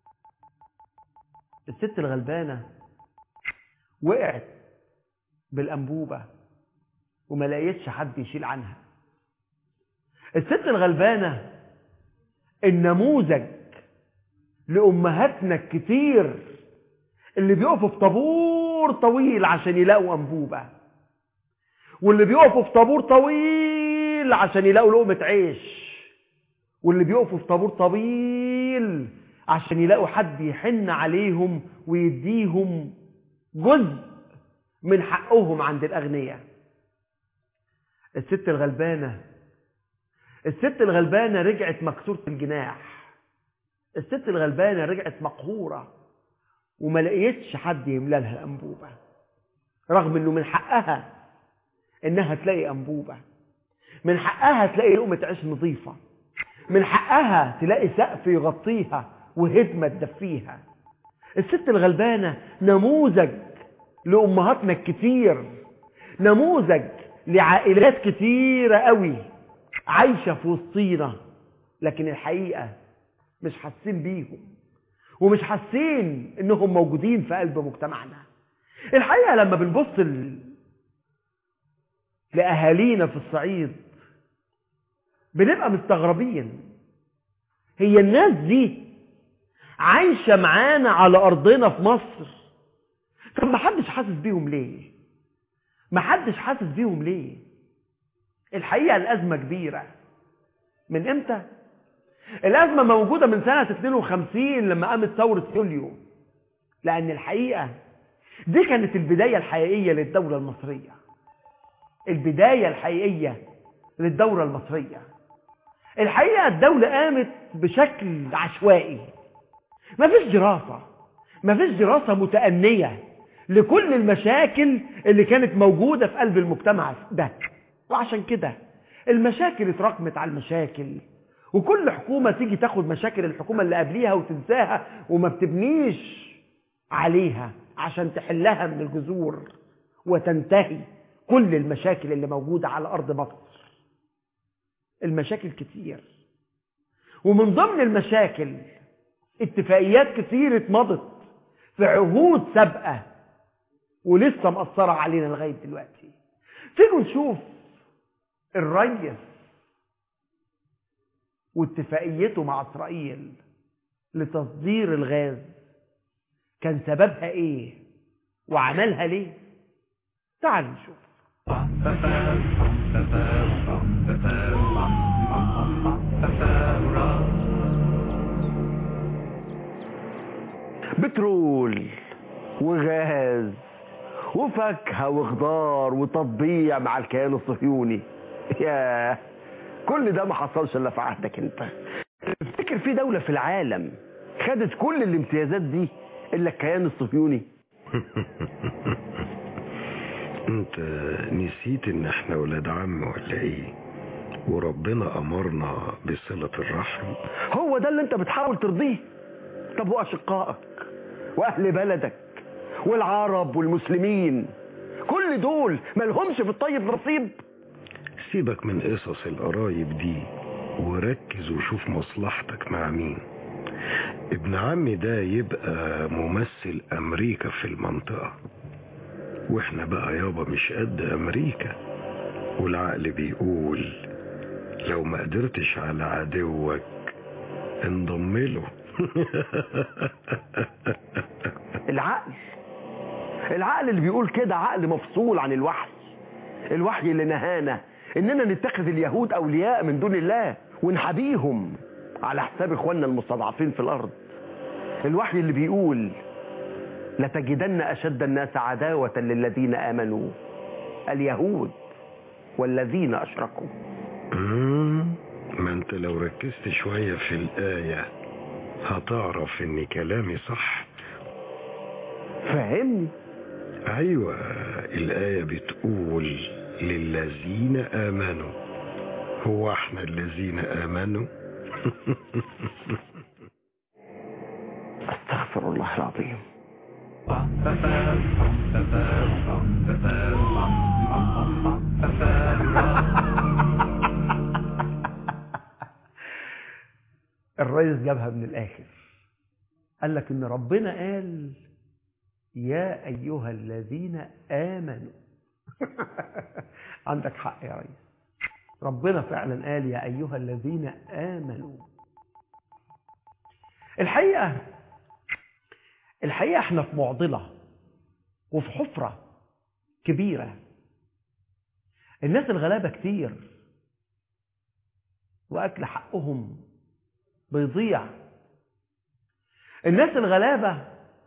[SPEAKER 1] الست الغلبانة وقعت بالأنبوبة وما لقيتش حد يشيل عنها. الست الغلبانة النموذج لأمهاتنا الكتير اللي بيقفوا في طابور طويل عشان يلاقوا أنبوبة، واللي بيقفوا في طابور طويل عشان يلاقوا لقمة عيش، واللي بيقفوا في طابور طويل عشان يلاقوا حد يحن عليهم ويديهم جزء من حقهم عند الأغنياء. الست الغلبانة الست الغلبانة رجعت مكسورة الجناح. الست الغلبانة رجعت مقهورة وما لقيتش حد يملى لها أنبوبة، رغم انه من حقها انها تلاقي أنبوبة، من حقها تلاقي لقمة عيش نظيفة، من حقها تلاقي سقف يغطيها وهدمة تدفيها. الست الغلبانة نموذج لأمهاتنا الكتير، نموذج لعائلات كتيرة قوي عايشة في وسطينا، لكن الحقيقة مش حاسين بيهم ومش حاسين انهم موجودين في قلب مجتمعنا. الحقيقة لما بنبص ل... لأهالينا في الصعيد بنبقى مستغربين، هي الناس دي عايشة معانا على أرضنا في مصر، طب ما حدش حاسس بيهم ليه؟ ما حدش حاسس بيهم ليه؟ الحقيقة الأزمة كبيرة. من إمتى؟ الأزمة موجودة من سنة اثنين وخمسين لما قامت ثورة يوليو، لأن الحقيقة دي كانت البداية الحقيقية للدولة المصرية. البداية الحقيقية للدولة المصرية. الحقيقة الدولة قامت بشكل عشوائي، ما فيش دراسة ما فيش دراسة متأنية لكل المشاكل اللي كانت موجودة في قلب المجتمع ده. وعشان كده المشاكل اتراكمت على المشاكل، وكل حكومة تيجي تاخد مشاكل الحكومة اللي قبليها وتنساها وما بتبنيش عليها عشان تحلها من الجذور، وتنتهي كل المشاكل اللي موجودة على أرض مصر. المشاكل كتير، ومن ضمن المشاكل اتفاقيات كتير اتمضت في عهود سابقة ولسه مأثرة علينا لغاية دلوقتي. تيجوا نشوف الريس واتفاقيته مع إسرائيل لتصدير الغاز كان سببها ايه وعملها ليه. تعالوا نشوف. بترول وغاز وفاكهة وخضار وتطبيع مع الكيان الصهيوني، ياه كل ده ما حصلش الا في عهدك انت. تفتكر في دولة في العالم خدت كل الامتيازات دي الا الكيان الصهيوني؟
[SPEAKER 3] انت نسيت ان احنا ولاد عم ولا ايه؟ وربنا امرنا بصلة الرحم.
[SPEAKER 1] هو ده اللي انت بتحاول ترضيه؟ طب واشقائك واهل بلدك والعرب والمسلمين كل دول مالهمش في الطيب نصيب؟
[SPEAKER 3] سيبك من قصص القرايب دي وركز وشوف مصلحتك مع مين. ابن عمي ده يبقى ممثل امريكا في المنطقة، واحنا بقى يابا مش قد امريكا، والعقل بيقول لو ما قدرتش على عدوك انضم له.
[SPEAKER 1] العقل العقل اللي بيقول كده عقل مفصول عن الوحي. الوحي اللي نهانا اننا نتخذ اليهود اولياء من دون الله ونحبيهم على حساب اخواننا المستضعفين في الارض. الوحي اللي بيقول لتجدن اشد الناس عداوة للذين امنوا اليهود والذين اشركوا.
[SPEAKER 3] ما انت لو ركزت شوية في الآية هتعرف ان كلامي صح.
[SPEAKER 1] فهمني.
[SPEAKER 3] ايوه، الآية بتقول للذين آمنوا. هو احنا الذين آمنوا؟
[SPEAKER 1] استغفر الله العظيم. الرئيس جابها من الآخر، قال لك إن ربنا قال يا أيها الذين آمنوا. عندك حق يا ريس، ربنا فعلا قال يا أيها الذين آمنوا. الحقيقة الحقيقة احنا في معضلة وفي حفرة كبيرة. الناس الغلابة كتير وأكل حقهم بيضيع. الناس الغلابة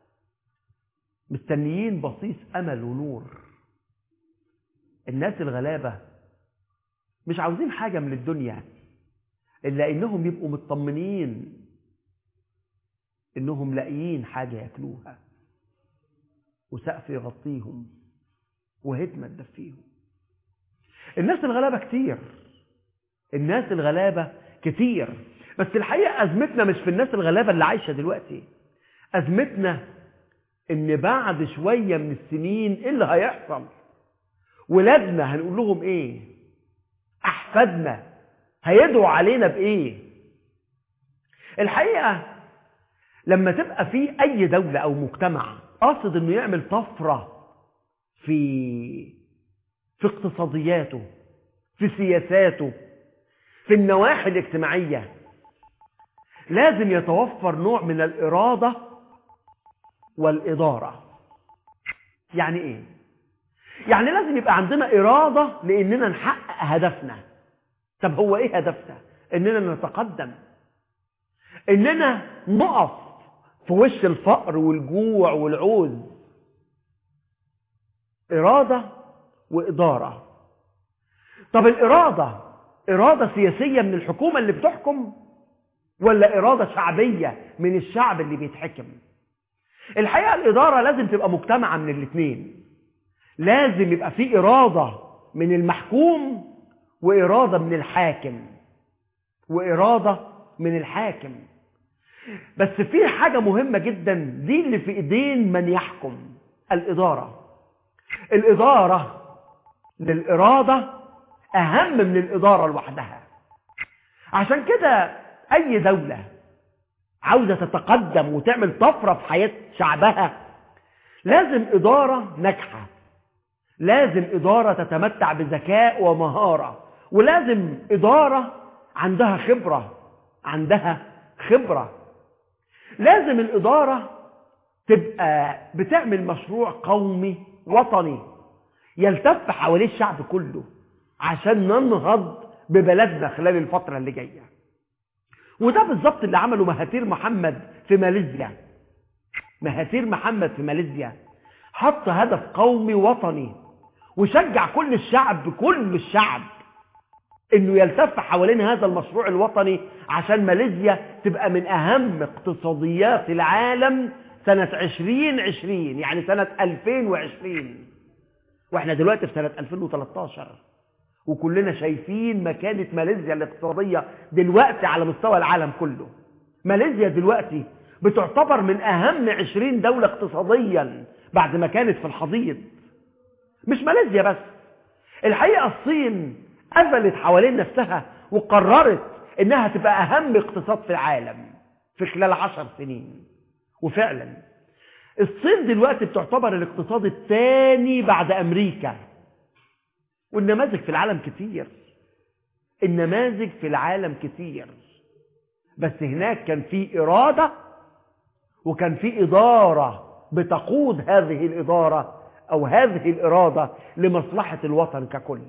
[SPEAKER 1] مستنيين بصيص أمل ونور. الناس الغلابة مش عاوزين حاجة من الدنيا إلا إنهم يبقوا مطمنين إنهم لاقيين حاجة يأكلوها وسقف يغطيهم وهدمة تدفيهم. الناس الغلابة كتير الناس الغلابة كتير بس الحقيقة أزمتنا مش في الناس الغلابة اللي عايشة دلوقتي. أزمتنا إن بعد شوية من السنين إيه اللي هيحصل؟ ولادنا هنقول لهم إيه؟ أحفادنا هيدعوا علينا بإيه؟ الحقيقة لما تبقى في أي دولة أو مجتمع قاصد إنه يعمل طفرة في في اقتصادياته، في سياساته، في النواحي الاجتماعية، لازم يتوفر نوع من الإرادة والإدارة. يعني إيه؟ يعني لازم يبقى عندنا إرادة لأننا نحقق هدفنا. طب هو إيه هدفنا؟ إننا نتقدم، إننا نقف في وش الفقر والجوع والعوز. إرادة وإدارة. طب الإرادة إرادة سياسية من الحكومة اللي بتحكم ولا إرادة شعبية من الشعب اللي بيتحكم؟ الحقيقة الإدارة لازم تبقى مجتمعة من الاثنين. لازم يبقى في إرادة من المحكوم وإرادة من الحاكم وإرادة من الحاكم. بس في حاجة مهمة جدا دي اللي في إيدين من يحكم، الإدارة. الإدارة للإرادة أهم من الإدارة لوحدها. عشان كده أي دولة عاوزة تتقدم وتعمل طفرة في حياة شعبها لازم إدارة ناجحة، لازم إدارة تتمتع بذكاء ومهارة، ولازم إدارة عندها خبرة عندها خبرة. لازم الإدارة تبقى بتعمل مشروع قومي وطني يلتف حواليه الشعب كله عشان ننهض ببلدنا خلال الفترة اللي جاية. وده بالظبط اللي عمله مهاتير محمد في ماليزيا. مهاتير محمد في ماليزيا حط هدف قومي وطني وشجع كل الشعب كل الشعب انه يلتف حوالين هذا المشروع الوطني عشان ماليزيا تبقى من اهم اقتصاديات العالم سنة عشرين عشرين، يعني سنة ألفين وعشرين، واحنا دلوقتي في سنة ألفين وثلاثة عشر، وكلنا شايفين مكانة ماليزيا الاقتصادية دلوقتي على مستوى العالم كله. ماليزيا دلوقتي بتعتبر من اهم عشرين دولة اقتصاديا بعد ما كانت في الحضيض. مش ماليزيا بس، الحقيقة الصين قفلت حوالين نفسها وقررت انها تبقى اهم اقتصاد في العالم في خلال عشر سنين. وفعلا الصين دلوقتي بتعتبر الاقتصاد الثاني بعد أمريكا. والنماذج في العالم كتير، النماذج في العالم كتير، بس هناك كان في إرادة وكان في إدارة بتقود هذه الإدارة أو هذه الإرادة لمصلحة الوطن ككل.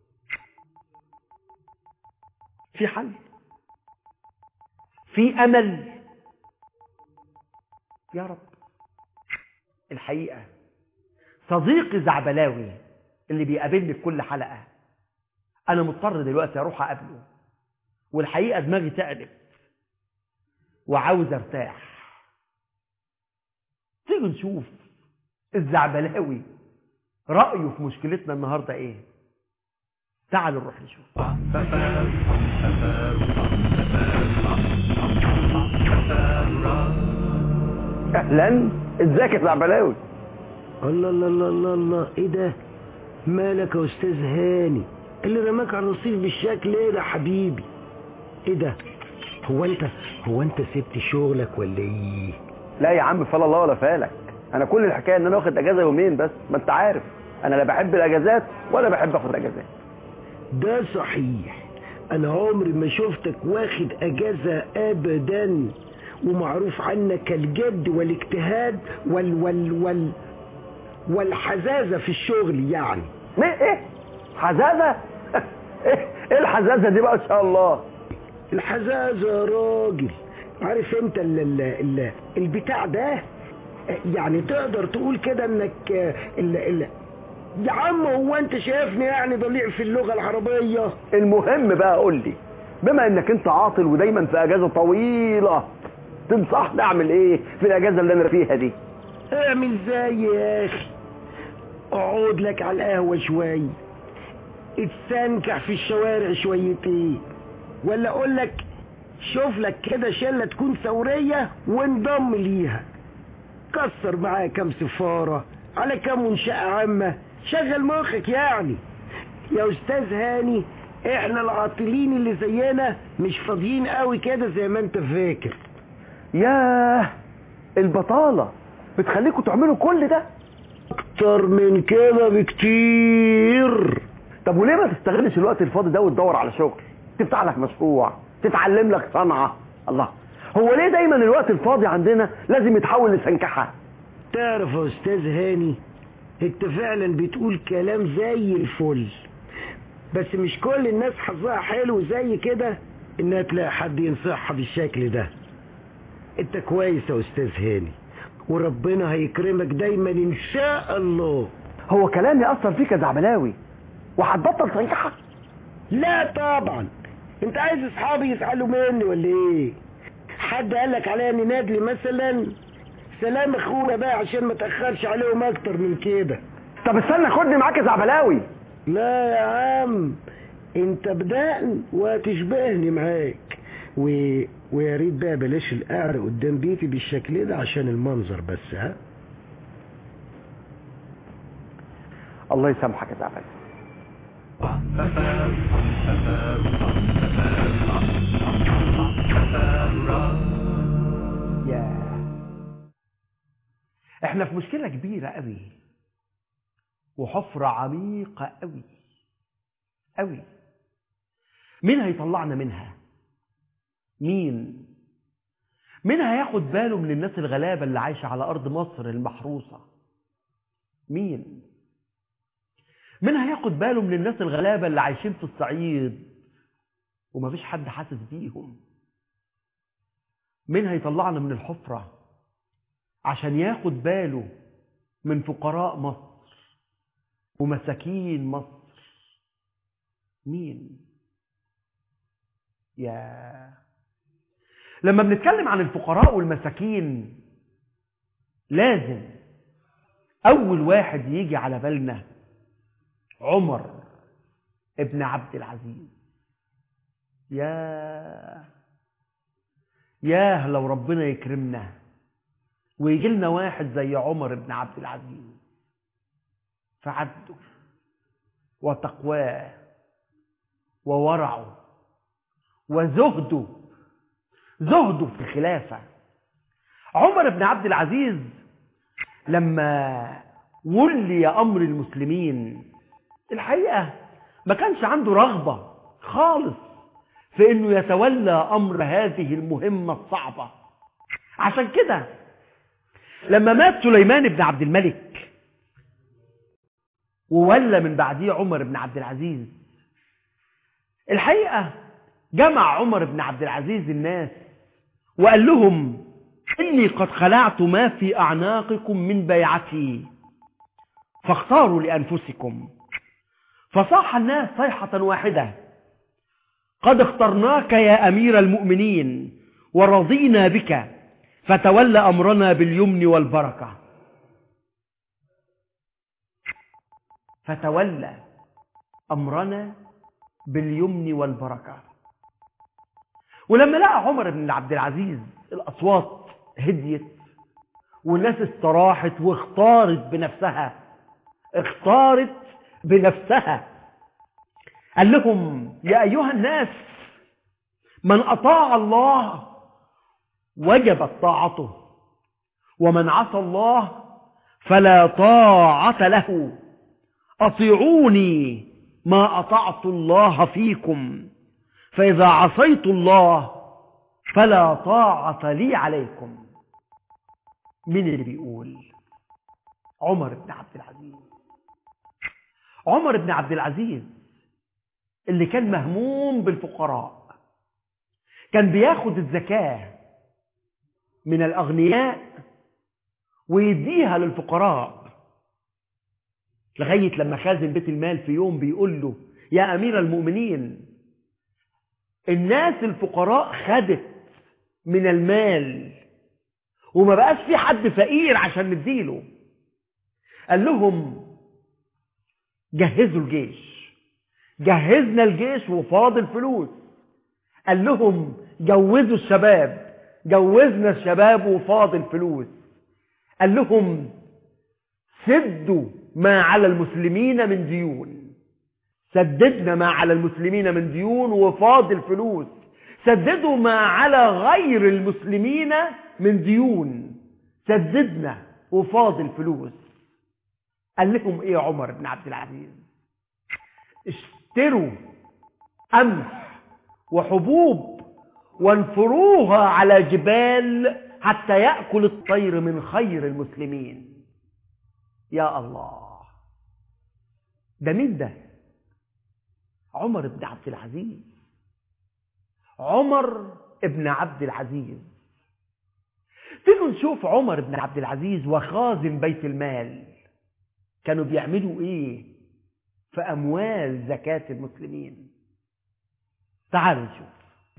[SPEAKER 1] في حل، في أمل يا رب. الحقيقة صديقي زعبلاوي اللي بيقابلني في كل حلقة أنا مضطر دلوقتي أروح أقابله، والحقيقة دماغي تقلب وعاوز أرتاح. تيجوا نشوف الزعبلاوي رأيه في مشكلتنا النهاردة إيه. تعالوا نروح نشوف.
[SPEAKER 6] اهلا، ازيك يا زعبلاوي؟
[SPEAKER 3] الله الله الله الله الله، ايه ده؟ مالك يا استاذ هاني اللي رماك على الرصيف بالشكل ايه ده حبيبي؟ ايه ده؟ هو انت هو انت سبت شغلك ولا ايه؟
[SPEAKER 6] لا يا عم، فلا الله ولا فالك. انا كل الحكايه ان انا واخد اجازه يومين بس، ما انت عارف انا لا بحب الاجازات ولا بحب اخد اجازات.
[SPEAKER 3] ده صحيح، انا عمري ما شفتك واخد اجازه ابدا، ومعروف عنك الجد والاجتهاد وال وال وال والحزازه في الشغل. يعني
[SPEAKER 6] ايه ايه حزازه؟ ايه ايه الحزازه دي بقى ان شاء الله؟
[SPEAKER 3] الحزازه يا راجل، عارف انت ال ال ال البتاع ده، يعني تقدر تقول كده انك ال ال يا عم هو انت شايفني يعني ضليع في اللغه العربيه؟
[SPEAKER 6] المهم بقى قول لي، بما انك انت عاطل ودايما في اجازه طويله، تنصحني اعمل ايه في الاجازه اللي انا فيها دي؟
[SPEAKER 3] اعمل زي يا اخي، اقعد لك على القهوه شويه، اتسنكح في الشوارع شويتين، ولا اقول لك شوف لك كده شله تكون ثوريه وانضم ليها، كسر معايا كام سفاره على كام منشاه عامه، شغل مخك يعني. يا استاذ هاني احنا العاطلين اللي زينا مش فاضيين قوي كده زي ما انت فاكر.
[SPEAKER 6] ياه، البطاله بتخليكوا تعملوا كل ده؟
[SPEAKER 3] اكتر من كده بكتير.
[SPEAKER 6] طب وليه ما تستغلش الوقت الفاضي ده وتدور على شغل، تفتح لك مشروع، تتعلم لك صنعه؟ الله، هو ليه دايما الوقت الفاضي عندنا لازم يتحول لسنكحه؟
[SPEAKER 3] تعرف يا استاذ هاني انت فعلا بتقول كلام زي الفل، بس مش كل الناس حظها حلو زي كده انها تلاقي حد ينصحها بالشكل ده. انت كويس يا استاذ هاني، وربنا هيكرمك دايما ان شاء الله.
[SPEAKER 6] هو كلامي اثر فيك يا زعبلاوي وهتبطل سنكحه؟
[SPEAKER 3] لا طبعا، انت عايز اصحابي يزعلوا مني ولا ايه؟ حد قالك عليا اني نادلي مثلا؟ سلام اخونا بقى عشان ما تاخرش عليهم اكتر من كده.
[SPEAKER 6] طب استنى خدني معاك يا زعبلاوي.
[SPEAKER 3] لا يا عم، انت بدأن وهتشبهني معاك، و... ويا ريت بقى بلاش القعر قدام بيتي بالشكل ده عشان المنظر بس. ها،
[SPEAKER 6] الله يسامحك يا زعبلاوي.
[SPEAKER 1] ياه، احنا في مشكلة كبيرة قوي وحفرة عميقة قوي قوي. مين هيطلعنا منها؟ مين مين هياخد باله من الناس الغلابة اللي عايشة على أرض مصر المحروسة؟ مين مين هياخد باله من الناس الغلابة اللي عايشين في الصعيد ومفيش حد حاسس بيهم؟ مين هيطلعنا من الحفرة عشان ياخد باله من فقراء مصر ومساكين مصر؟ مين؟ يا لما بنتكلم عن الفقراء والمساكين لازم أول واحد يجي على بالنا عمر ابن عبد العزيز. يا ياه لو ربنا يكرمنا ويجي لنا واحد زي عمر ابن عبد العزيز، فعدله وتقواه وورعه وزهده زهده في الخلافة. عمر بن عبد العزيز لما ولي أمر المسلمين الحقيقة ما كانش عنده رغبة خالص في أنه يتولى أمر هذه المهمة الصعبة. عشان كده لما مات سليمان بن عبد الملك وولى من بعديه عمر بن عبد العزيز، الحقيقة جمع عمر بن عبد العزيز الناس وقال لهم إني قد خلعت ما في أعناقكم من بيعتي فاختاروا لأنفسكم. فصاح الناس صيحة واحدة: قد اخترناك يا أمير المؤمنين ورضينا بك فتولى أمرنا باليمن والبركة. فتولى أمرنا باليمن والبركة. ولما لقى عمر بن عبد العزيز الأصوات هديت والناس استراحت واختارت بنفسها اختارت بنفسها قال لهم: يا أيها الناس، من أطاع الله وجبت طاعته، ومن عصى الله فلا طاعة له. أطيعوني ما أطعت الله فيكم، فإذا عصيت الله فلا طاعة لي عليكم. مين اللي بيقول؟ عمر بن عبد العزيز. عمر بن عبد العزيز اللي كان مهموم بالفقراء، كان بياخد الزكاة من الأغنياء ويديها للفقراء، لغاية لما خازن بيت المال في يوم بيقول له: يا أمير المؤمنين، الناس الفقراء خدت من المال وما بقاش في حد فقير عشان نديله. قال لهم: جهزوا الجيش. جهزنا الجيش وفاضل فلوس. قال لهم: جوزوا الشباب. جوزنا الشباب وفاضل فلوس. قال لهم: سدوا ما على المسلمين من ديون. سددنا ما على المسلمين من ديون وفاضل فلوس. سددوا ما على غير المسلمين من ديون. سددنا وفاضل فلوس. قال لهم ايه عمر بن عبد العزيز؟ اشتروا قمح وحبوب وانفروها على جبال حتى يأكل الطير من خير المسلمين. يا الله، ده مين ده؟ عمر بن عبد العزيز. عمر بن عبد العزيز. تيجوا نشوف عمر بن عبد العزيز وخازن بيت المال كانوا بيعملوا ايه في اموال زكاة المسلمين. تعالوا نشوف.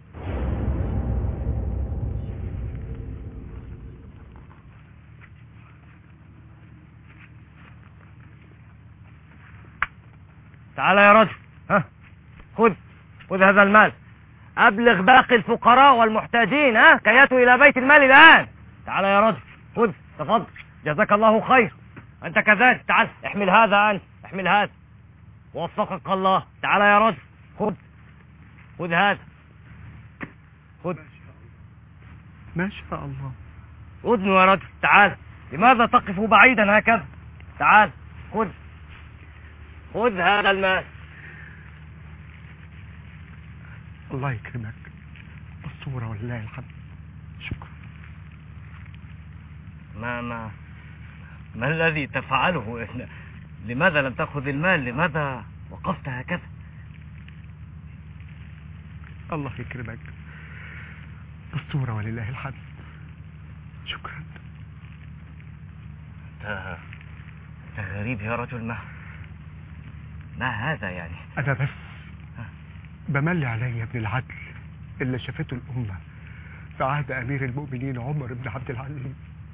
[SPEAKER 7] تعال يا رجل، ها خذ خذ هذا المال، أبلغ باقي الفقراء والمحتاجين ها كي يأتوا إلى بيت المال الآن. تعال يا رجل، خذ، تفضل، جزاك الله خير. أنت كذلك، تعال احمل هذا، أنت احمل هذا، وفقك الله. تعال يا رجل، خذ خذ هذا، خذ.
[SPEAKER 8] ما شاء الله.
[SPEAKER 7] أذنوا يا رجل، تعال. لماذا تقف بعيدا هكذا؟ تعال خذ خذ هذا المال.
[SPEAKER 8] الله يكرمك، الصورة ولله الحمد. شكرا.
[SPEAKER 7] ما ما ما الذي تفعله؟ لماذا لم تأخذ المال؟ لماذا وقفت هكذا؟
[SPEAKER 8] الله يكرمك، الصورة ولله الحمد. شكرا.
[SPEAKER 7] انت انت غريب يا رجل. ما ما هذا يعني؟
[SPEAKER 8] أنا بس بملي علي ابن العدل اللي شافته الأمة في عهد أمير المؤمنين عمر بن عبد العزيز.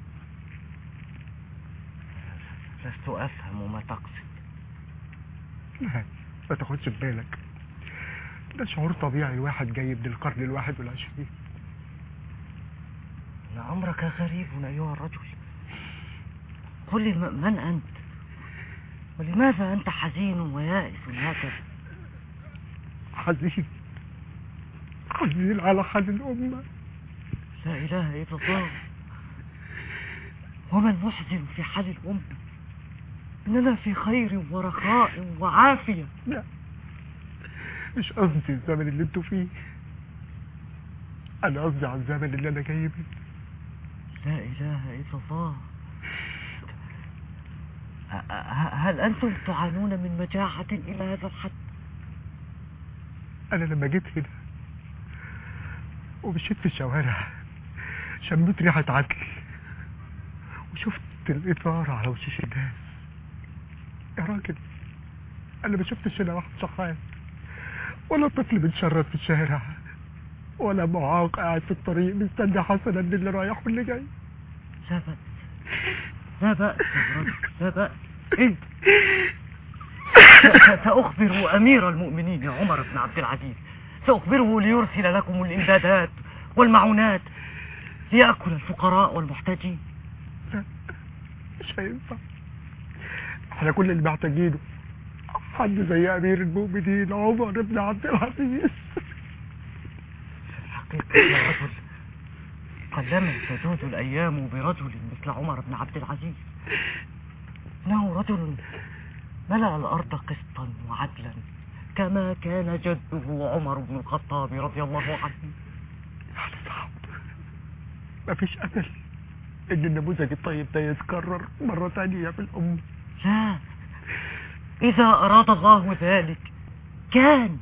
[SPEAKER 7] لست أفهم ما تقصد.
[SPEAKER 8] لا، ما تاخدش ببالك، ده شعور طبيعي الواحد جاي من القرن الواحد والعشرين.
[SPEAKER 7] إن أمرك غريب أيها الرجل. قل لي من أنت؟ ولماذا أنت حزين ويائس هكذا؟
[SPEAKER 8] حزين حزين على حال الأمة.
[SPEAKER 7] لا إله إلا الله. وما المحزن في حال الأمة؟ إننا في خير ورخاء وعافية.
[SPEAKER 8] لا، مش قصدي الزمن اللي انتوا فيه، أنا قصدي على الزمن اللي أنا جاي منه.
[SPEAKER 7] لا إله إلا الله. هل أنتم تعانون من مجاعة إلى هذا الحد؟
[SPEAKER 8] أنا لما جيت هنا ومشيت في الشوارع شميت ريحة عدل وشفت الإثارة على وشوش الناس. يا راجل، أنا ما شفتش هنا واحد شحات ولا طفل بيتشرد في الشارع ولا معاق قاعد في الطريق مستني حسنا اللي رايح واللي جاي.
[SPEAKER 7] لا بأس، لا بأس يا رجل، لا بأس. إيه؟ سأخبر أمير المؤمنين يا عمر بن عبد العزيز، سأخبره ليرسل لكم الإمدادات والمعونات ليأكل الفقراء والمحتاجين.
[SPEAKER 8] لا، مش هينفع. احنا كل اللي محتاجينه حد زي أمير المؤمنين عمر بن عبد العزيز.
[SPEAKER 7] الحقيقة يا رجل، قلما تجود الأيام برجل مثل عمر بن عبد العزيز. إنه رجل ملأ الأرض قسطا وعدلا كما كان جده عمر بن الخطاب رضي الله عنه.
[SPEAKER 8] يعني صعب، مفيش أمل إن النموذج الطيب ده يتكرر مرة تانية في الأمة.
[SPEAKER 7] لا، إذا أراد الله ذلك كان.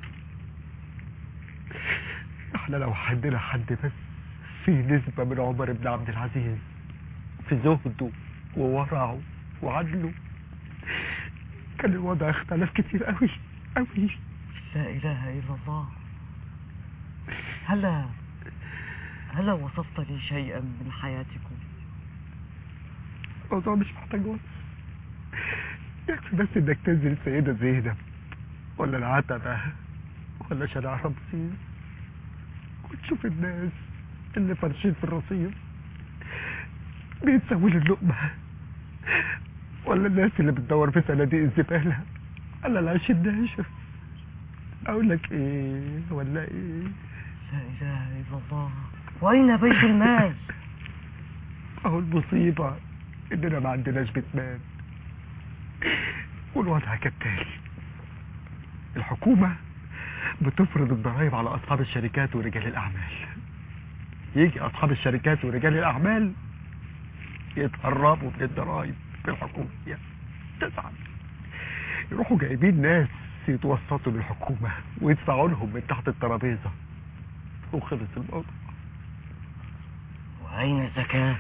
[SPEAKER 8] احنا لو عندنا حد بس في نسبة من عمر بن عبد العزيز في زهده وورعه وعدله كان الوضع اختلف كتير قوي قوي.
[SPEAKER 7] لا إله إلا الله. هلا هلا وصفت لي شيئا من حياتكم؟
[SPEAKER 8] الموضوع مش محتاج وصف، يكفي بس انك تنزل السيدة زينب ولا العتبة ولا شارع رمسيس وتشوف الناس اللي فرشين في الرصيف بيتسووا اللقمة، ولا الناس اللي بتدور في صناديق الزبالة على العيش الناشف. اقول لك ايه ولا ايه؟
[SPEAKER 7] لا اله الا الله. واين بيت المال؟
[SPEAKER 8] اهو المصيبة اننا ما عندناش بيت مال، والوضع كالتالي: الحكومة بتفرض الضرائب على اصحاب الشركات ورجال الاعمال. يجي اصحاب الشركات ورجال الاعمال يتهربوا من الضرائب في الحكومة، يعني تزعل، يروحوا جايبين ناس يتوسطوا للحكومة ويدفعوا لهم من تحت الترابيزة وخلص الموضوع.
[SPEAKER 7] وأين الزكاة؟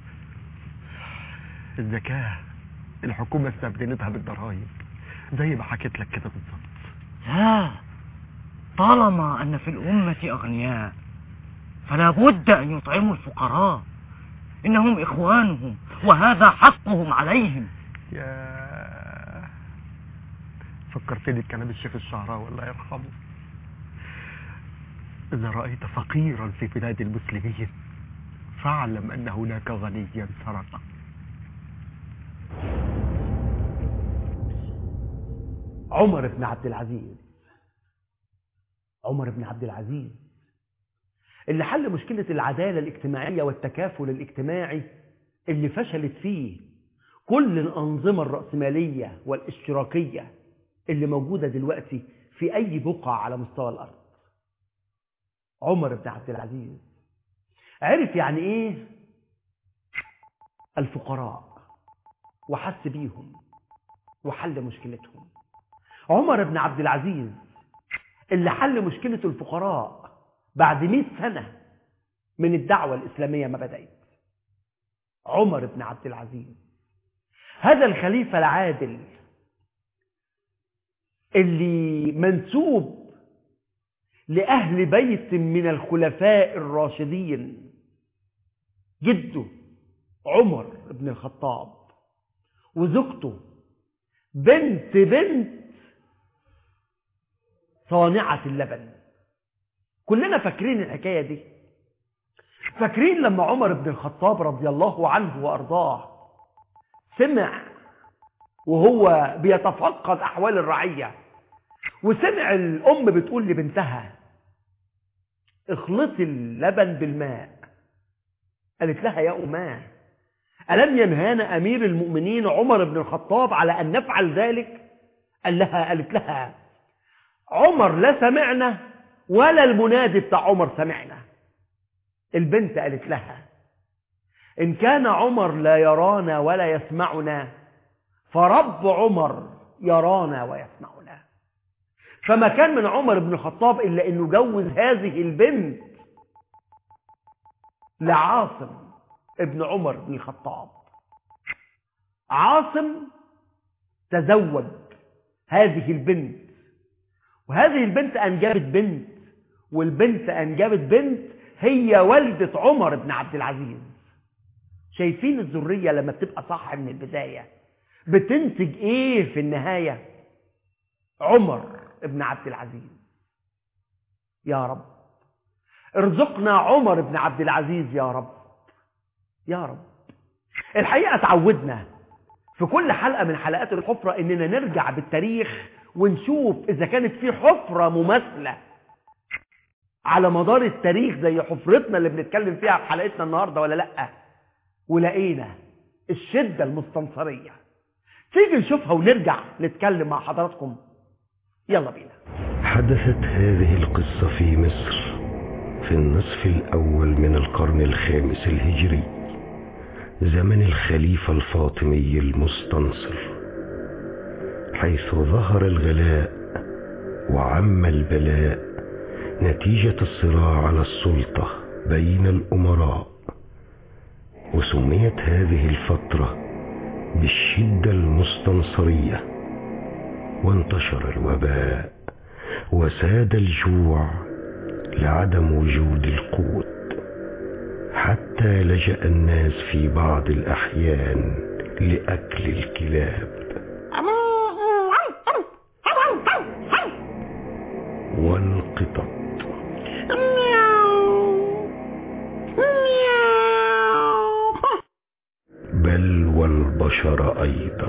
[SPEAKER 8] الزكاة الحكومة استبدلتها بالضرائب زي ما حكيت لك كده بالظبط.
[SPEAKER 7] لا، طالما أن في الأمة أغنياء فلا بد أن يطعموا الفقراء، إنهم إخوانهم وهذا حقهم عليهم.
[SPEAKER 8] يا فكرتني بكلام الشيخ الشعراوي الله يرحمه: إذا رأيت فقيرا في بلاد المسلمين فاعلم أن هناك غنيا سرق.
[SPEAKER 1] عمر بن عبد العزيز، عمر بن عبد العزيز اللي حل مشكلة العدالة الاجتماعية والتكافل الاجتماعي اللي فشلت فيه كل الأنظمة الرأسمالية والاشتراكية اللي موجودة دلوقتي في أي بقعة على مستوى الأرض. عمر بن عبد العزيز عرف يعني إيه الفقراء وحس بيهم وحل مشكلتهم. عمر بن عبد العزيز اللي حل مشكلة الفقراء بعد مئة سنة من الدعوة الإسلامية ما بدأت. عمر بن عبد العزيز هذا الخليفة العادل اللي منسوب لأهل بيت من الخلفاء الراشدين، جده عمر بن الخطاب وزوجته بنت بنت صانعة اللبن. كلنا فاكرين الحكاية دي، فاكرين لما عمر بن الخطاب رضي الله عنه وأرضاه سمع وهو بيتفقد أحوال الرعية وسمع الأم بتقول لبنتها: اخلطي اللبن بالماء قالت لها يا أماه ألم ينهانا أمير المؤمنين عمر بن الخطاب على أن نفعل ذلك؟ قال لها قالت لها عمر لا سمعنا ولا المنادي بتاع عمر سمعنا. البنت قالت لها إن كان عمر لا يرانا ولا يسمعنا فرب عمر يرانا ويسمعنا. فما كان من عمر بن الخطاب إلا أنه جوز هذه البنت لعاصم ابن عمر بن الخطاب. عاصم تزوج هذه البنت، وهذه البنت أنجبت بنت، والبنت أنجبت بنت هي والدة عمر بن عبد العزيز. شايفين الذرية لما بتبقى صح من البداية بتنتج ايه في النهاية؟ عمر بن عبد العزيز. يا رب ارزقنا عمر بن عبد العزيز يا رب يا رب. الحقيقة تعودنا في كل حلقة من حلقات الحفرة اننا نرجع بالتاريخ ونشوف اذا كانت في حفرة مماثلة على مدار التاريخ زي حفرتنا اللي بنتكلم فيها في حلقتنا النهاردة ولا لأ. ولقينا الشدة المستنصرية. تيجي نشوفها ونرجع نتكلم مع حضراتكم. يلا بينا.
[SPEAKER 3] حدثت هذه القصة في مصر في النصف الأول من القرن الخامس الهجري زمن الخليفة الفاطمي المستنصر، حيث ظهر الغلاء وعم البلاء نتيجة الصراع على السلطة بين الأمراء. وسميت هذه الفترة بالشدة المستنصرية، وانتشر الوباء وساد الجوع لعدم وجود القوت، حتى لجأ الناس في بعض الأحيان لأكل الكلاب والقطط بل والبشر أيضا.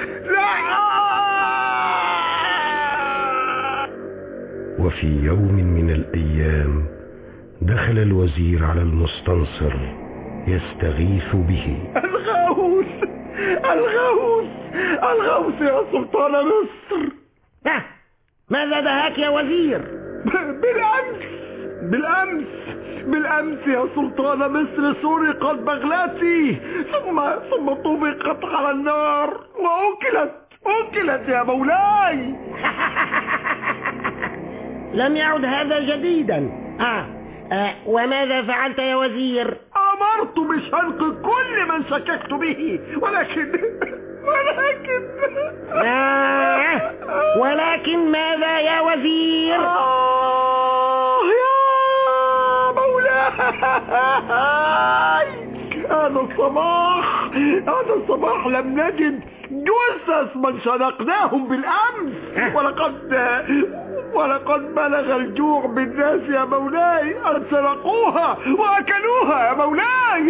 [SPEAKER 3] وفي يوم من الأيام دخل الوزير على المستنصر يستغيث به.
[SPEAKER 6] الغوث الغوث الغوث يا سلطان مصر.
[SPEAKER 5] ها ماذا دهاك يا وزير؟
[SPEAKER 6] بالأمس بالأمس بالأمس يا سلطان مصر سرقت بغلتي ثم ثم طبقت على النار وأكلت أكلت يا مولاي.
[SPEAKER 5] لم يعد هذا جديدا. آه. آه. وماذا فعلت يا وزير؟
[SPEAKER 6] أمرت بشنق كل من شككت به، ولكن ولكن
[SPEAKER 5] آه. ولكن ماذا يا وزير؟
[SPEAKER 6] آه يا مولاي. هذا الصباح هذا الصباح لم نجد جثث من شنقناهم بالأمس، ولقد ولقد بلغ الجوع بالناس يا مولاي أن سرقوها وأكلوها يا مولاي.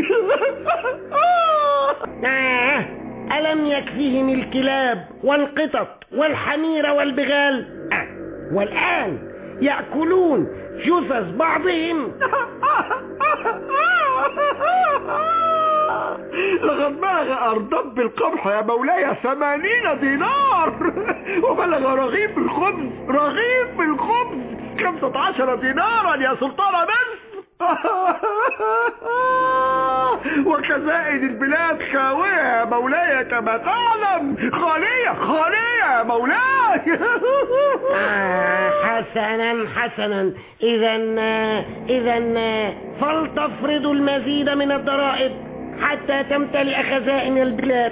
[SPEAKER 5] آه. ألم يكفيهم الكلاب والقطط والحمير والبغال؟ آه. والآن يأكلون جثث بعضهم.
[SPEAKER 6] لقد بلغ أردب القمح يا مولاي ثمانين دينار، وبلغ رغيف الخبز رغيف الخبز خمسة عشر دينارا يا سلطان مصر. وخزائن البلاد خاوية يا مولاي كما تعلم، خالية خالية يا مولاي.
[SPEAKER 5] آه حسنا حسنا. إذا إذا فلتفرضوا المزيد من الضرائب حتى تمتلئ خزائن البلاد.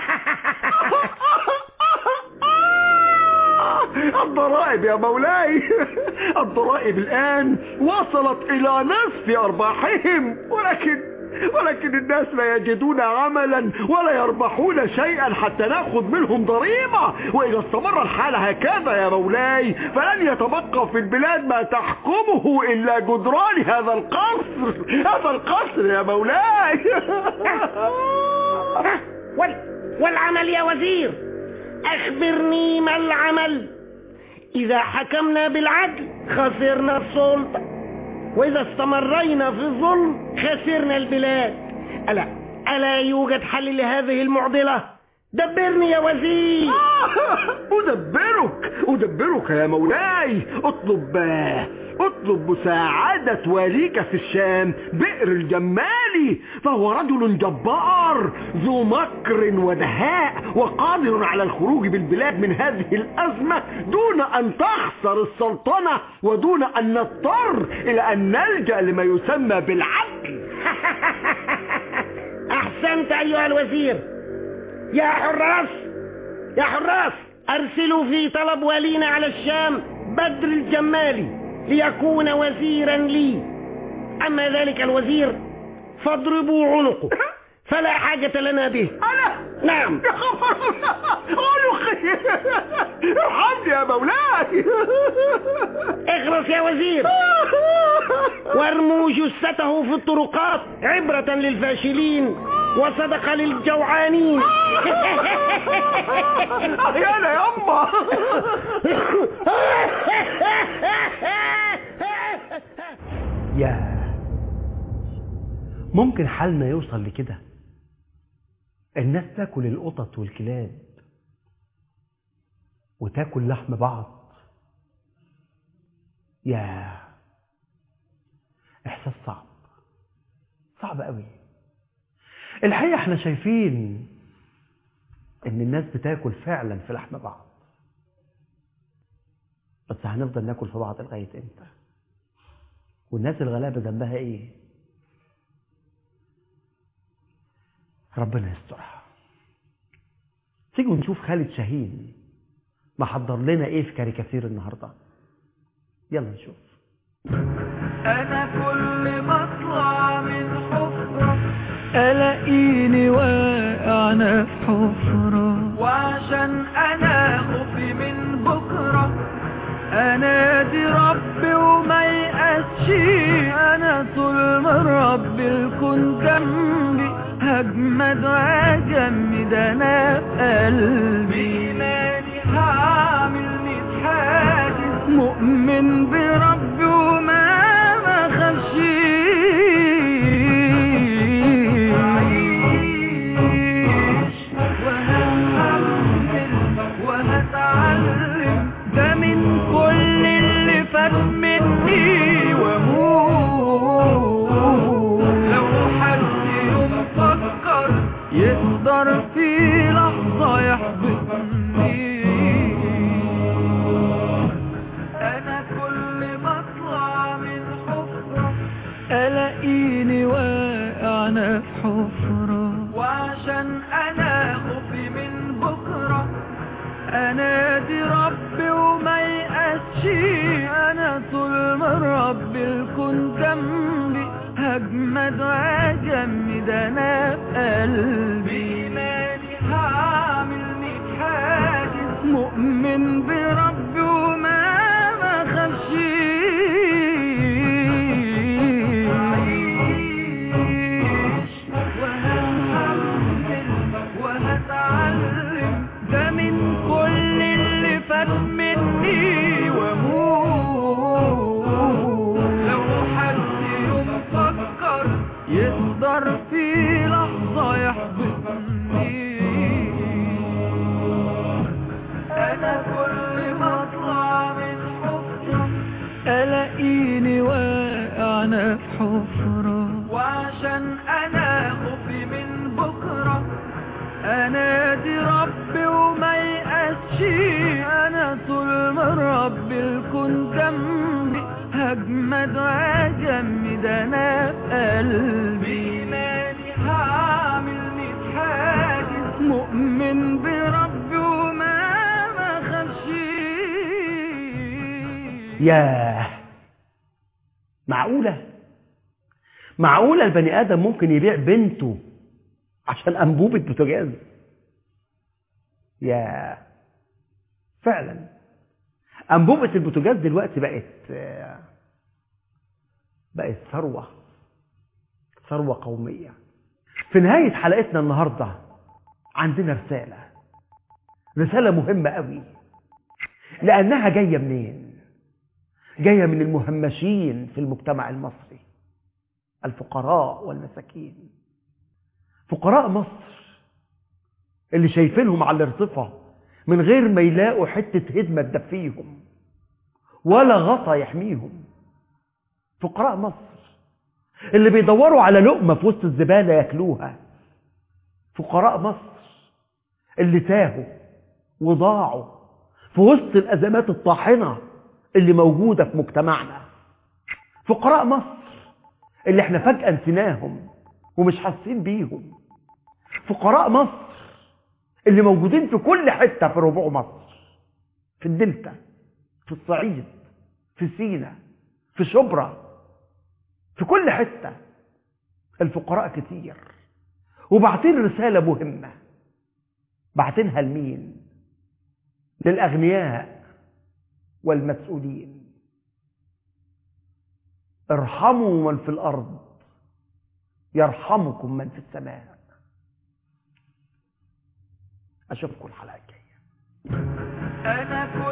[SPEAKER 6] الضرائب يا مولاي، الضرائب الآن وصلت إلى نصف أرباحهم، ولكن ولكن الناس لا يجدون عملا ولا يربحون شيئا حتى نأخذ منهم ضريبة. وإذا استمر الحال هكذا يا مولاي فلن يتبقى في البلاد ما تحكمه إلا جدران هذا القصر هذا القصر يا مولاي.
[SPEAKER 5] والعمل يا وزير؟ أخبرني ما العمل؟ إذا حكمنا بالعدل خسرنا السلطة، وإذا استمرينا في الظلم خسرنا البلاد. ألا ألا يوجد حل لهذه المعضلة؟ دبرني يا وزير.
[SPEAKER 6] أدبرك أدبرك يا مولاي. اطلب اطلب مساعدة واليك في الشام بئر الجمالي، فهو رجل جبار ذو مكر ودهاء وقادر على الخروج بالبلاد من هذه الأزمة دون أن تخسر السلطنة ودون أن نضطر إلى أن نلجأ لما يسمى بالعدل.
[SPEAKER 5] أحسنت أيها الوزير. يا حراس يا حراس أرسلوا في طلب والينا على الشام بدر الجمالي ليكون وزيرا لي. أما ذلك الوزير فاضربوا عنقه، فلا حاجة لنا به.
[SPEAKER 6] أنا؟
[SPEAKER 5] نعم.
[SPEAKER 6] عنقي. ارحمني يا مولاي.
[SPEAKER 5] اخرس يا وزير وارموا جثته في الطرقات عبرة للفاشلين وصدقة للجوعانين.
[SPEAKER 6] يانا يما.
[SPEAKER 1] يا ممكن حالنا يوصل لكده؟ الناس تاكل القطط والكلاب وتاكل لحم بعض. يا احساس صعب صعب قوي. الحقيقة احنا شايفين ان الناس بتاكل فعلا في لحم بعض، بس هنفضل ناكل في بعض لغاية امتى؟ والناس الغلابة ذنبها ايه؟ ربنا يسترها. تيجوا نشوف خالد شاهين محضر لنا ايه في كاريكاتير النهارده. يلا نشوف.
[SPEAKER 2] انا كل ما اطلع من حفرة الاقيني واقع في حفرة، وعشان انا خوفي من بكرة انادي ربي وما يقاسش. انا طول ما ربي الكون جنبي هجمد واجمد انا في قلبي. مالي هعمل ميت حاجز مؤمن بربي وما ما خافش. عيش وهتحمل وهتعلم ده من كل اللي فات مني واموت. لو حد يوم فكر يقدر في لحظة يحبطني. انا كل ما اطلع من حفرة الاقيني واقع في حفرة، وعشان انا خوفي من بكرة انادي ربي وما يقاسش. انا طول ما ربي الكون جنبي هجمد واجمد انا في قلبي. مالي هعمل ميت حاجز مؤمن بربي وما ما خافش. عيش وهتحمل وهتعلم ده من كل اللي فات مني واموت. لو حد يوم فكر يقدر في لحظة يحبطني. انا كل ما اطلع من حفرة الاقيني واقع في حفرة، وعشان انا خوفي من بكرة انادي ربي وما يقاسش. انا طول ما ربي الكون جنبي هجمد واجمد انا في قلبي. مالي هعمل ميت حاجز مؤمن بربي وما ما خافش.
[SPEAKER 1] ياه، معقولة معقولة البني آدم ممكن يبيع بنته عشان أنبوبة بوتاجاز؟ يا فعلا أنبوبة البوتاجاز دلوقتي بقت بقت ثروة ثروة قومية. في نهاية حلقتنا النهاردة عندنا رسالة رسالة مهمة قوي، لأنها جاية منين؟ جاية من المهمشين في المجتمع المصري، الفقراء والمساكين. فقراء مصر اللي شايفينهم على الارصفة من غير ما يلاقوا حتة هدمة تدفيهم ولا غطا يحميهم. فقراء مصر اللي بيدوروا على لقمة في وسط الزبالة ياكلوها. فقراء مصر اللي تاهوا وضاعوا في وسط الأزمات الطاحنة اللي موجودة في مجتمعنا. فقراء مصر اللي احنا فجأة نسيناهم ومش حاسين بيهم. فقراء مصر اللي موجودين في كل حتة في ربوع مصر، في الدلتا، في الصعيد، في سينا، في شبرا، في كل حتة. الفقراء كتير، وبعتين رسالة مهمة. بعتينها لمين؟ للأغنياء والمسؤولين. ارحموا من في الأرض يرحمكم من في السماء. أشوفكم الحلقة الجاية.
[SPEAKER 2] أنا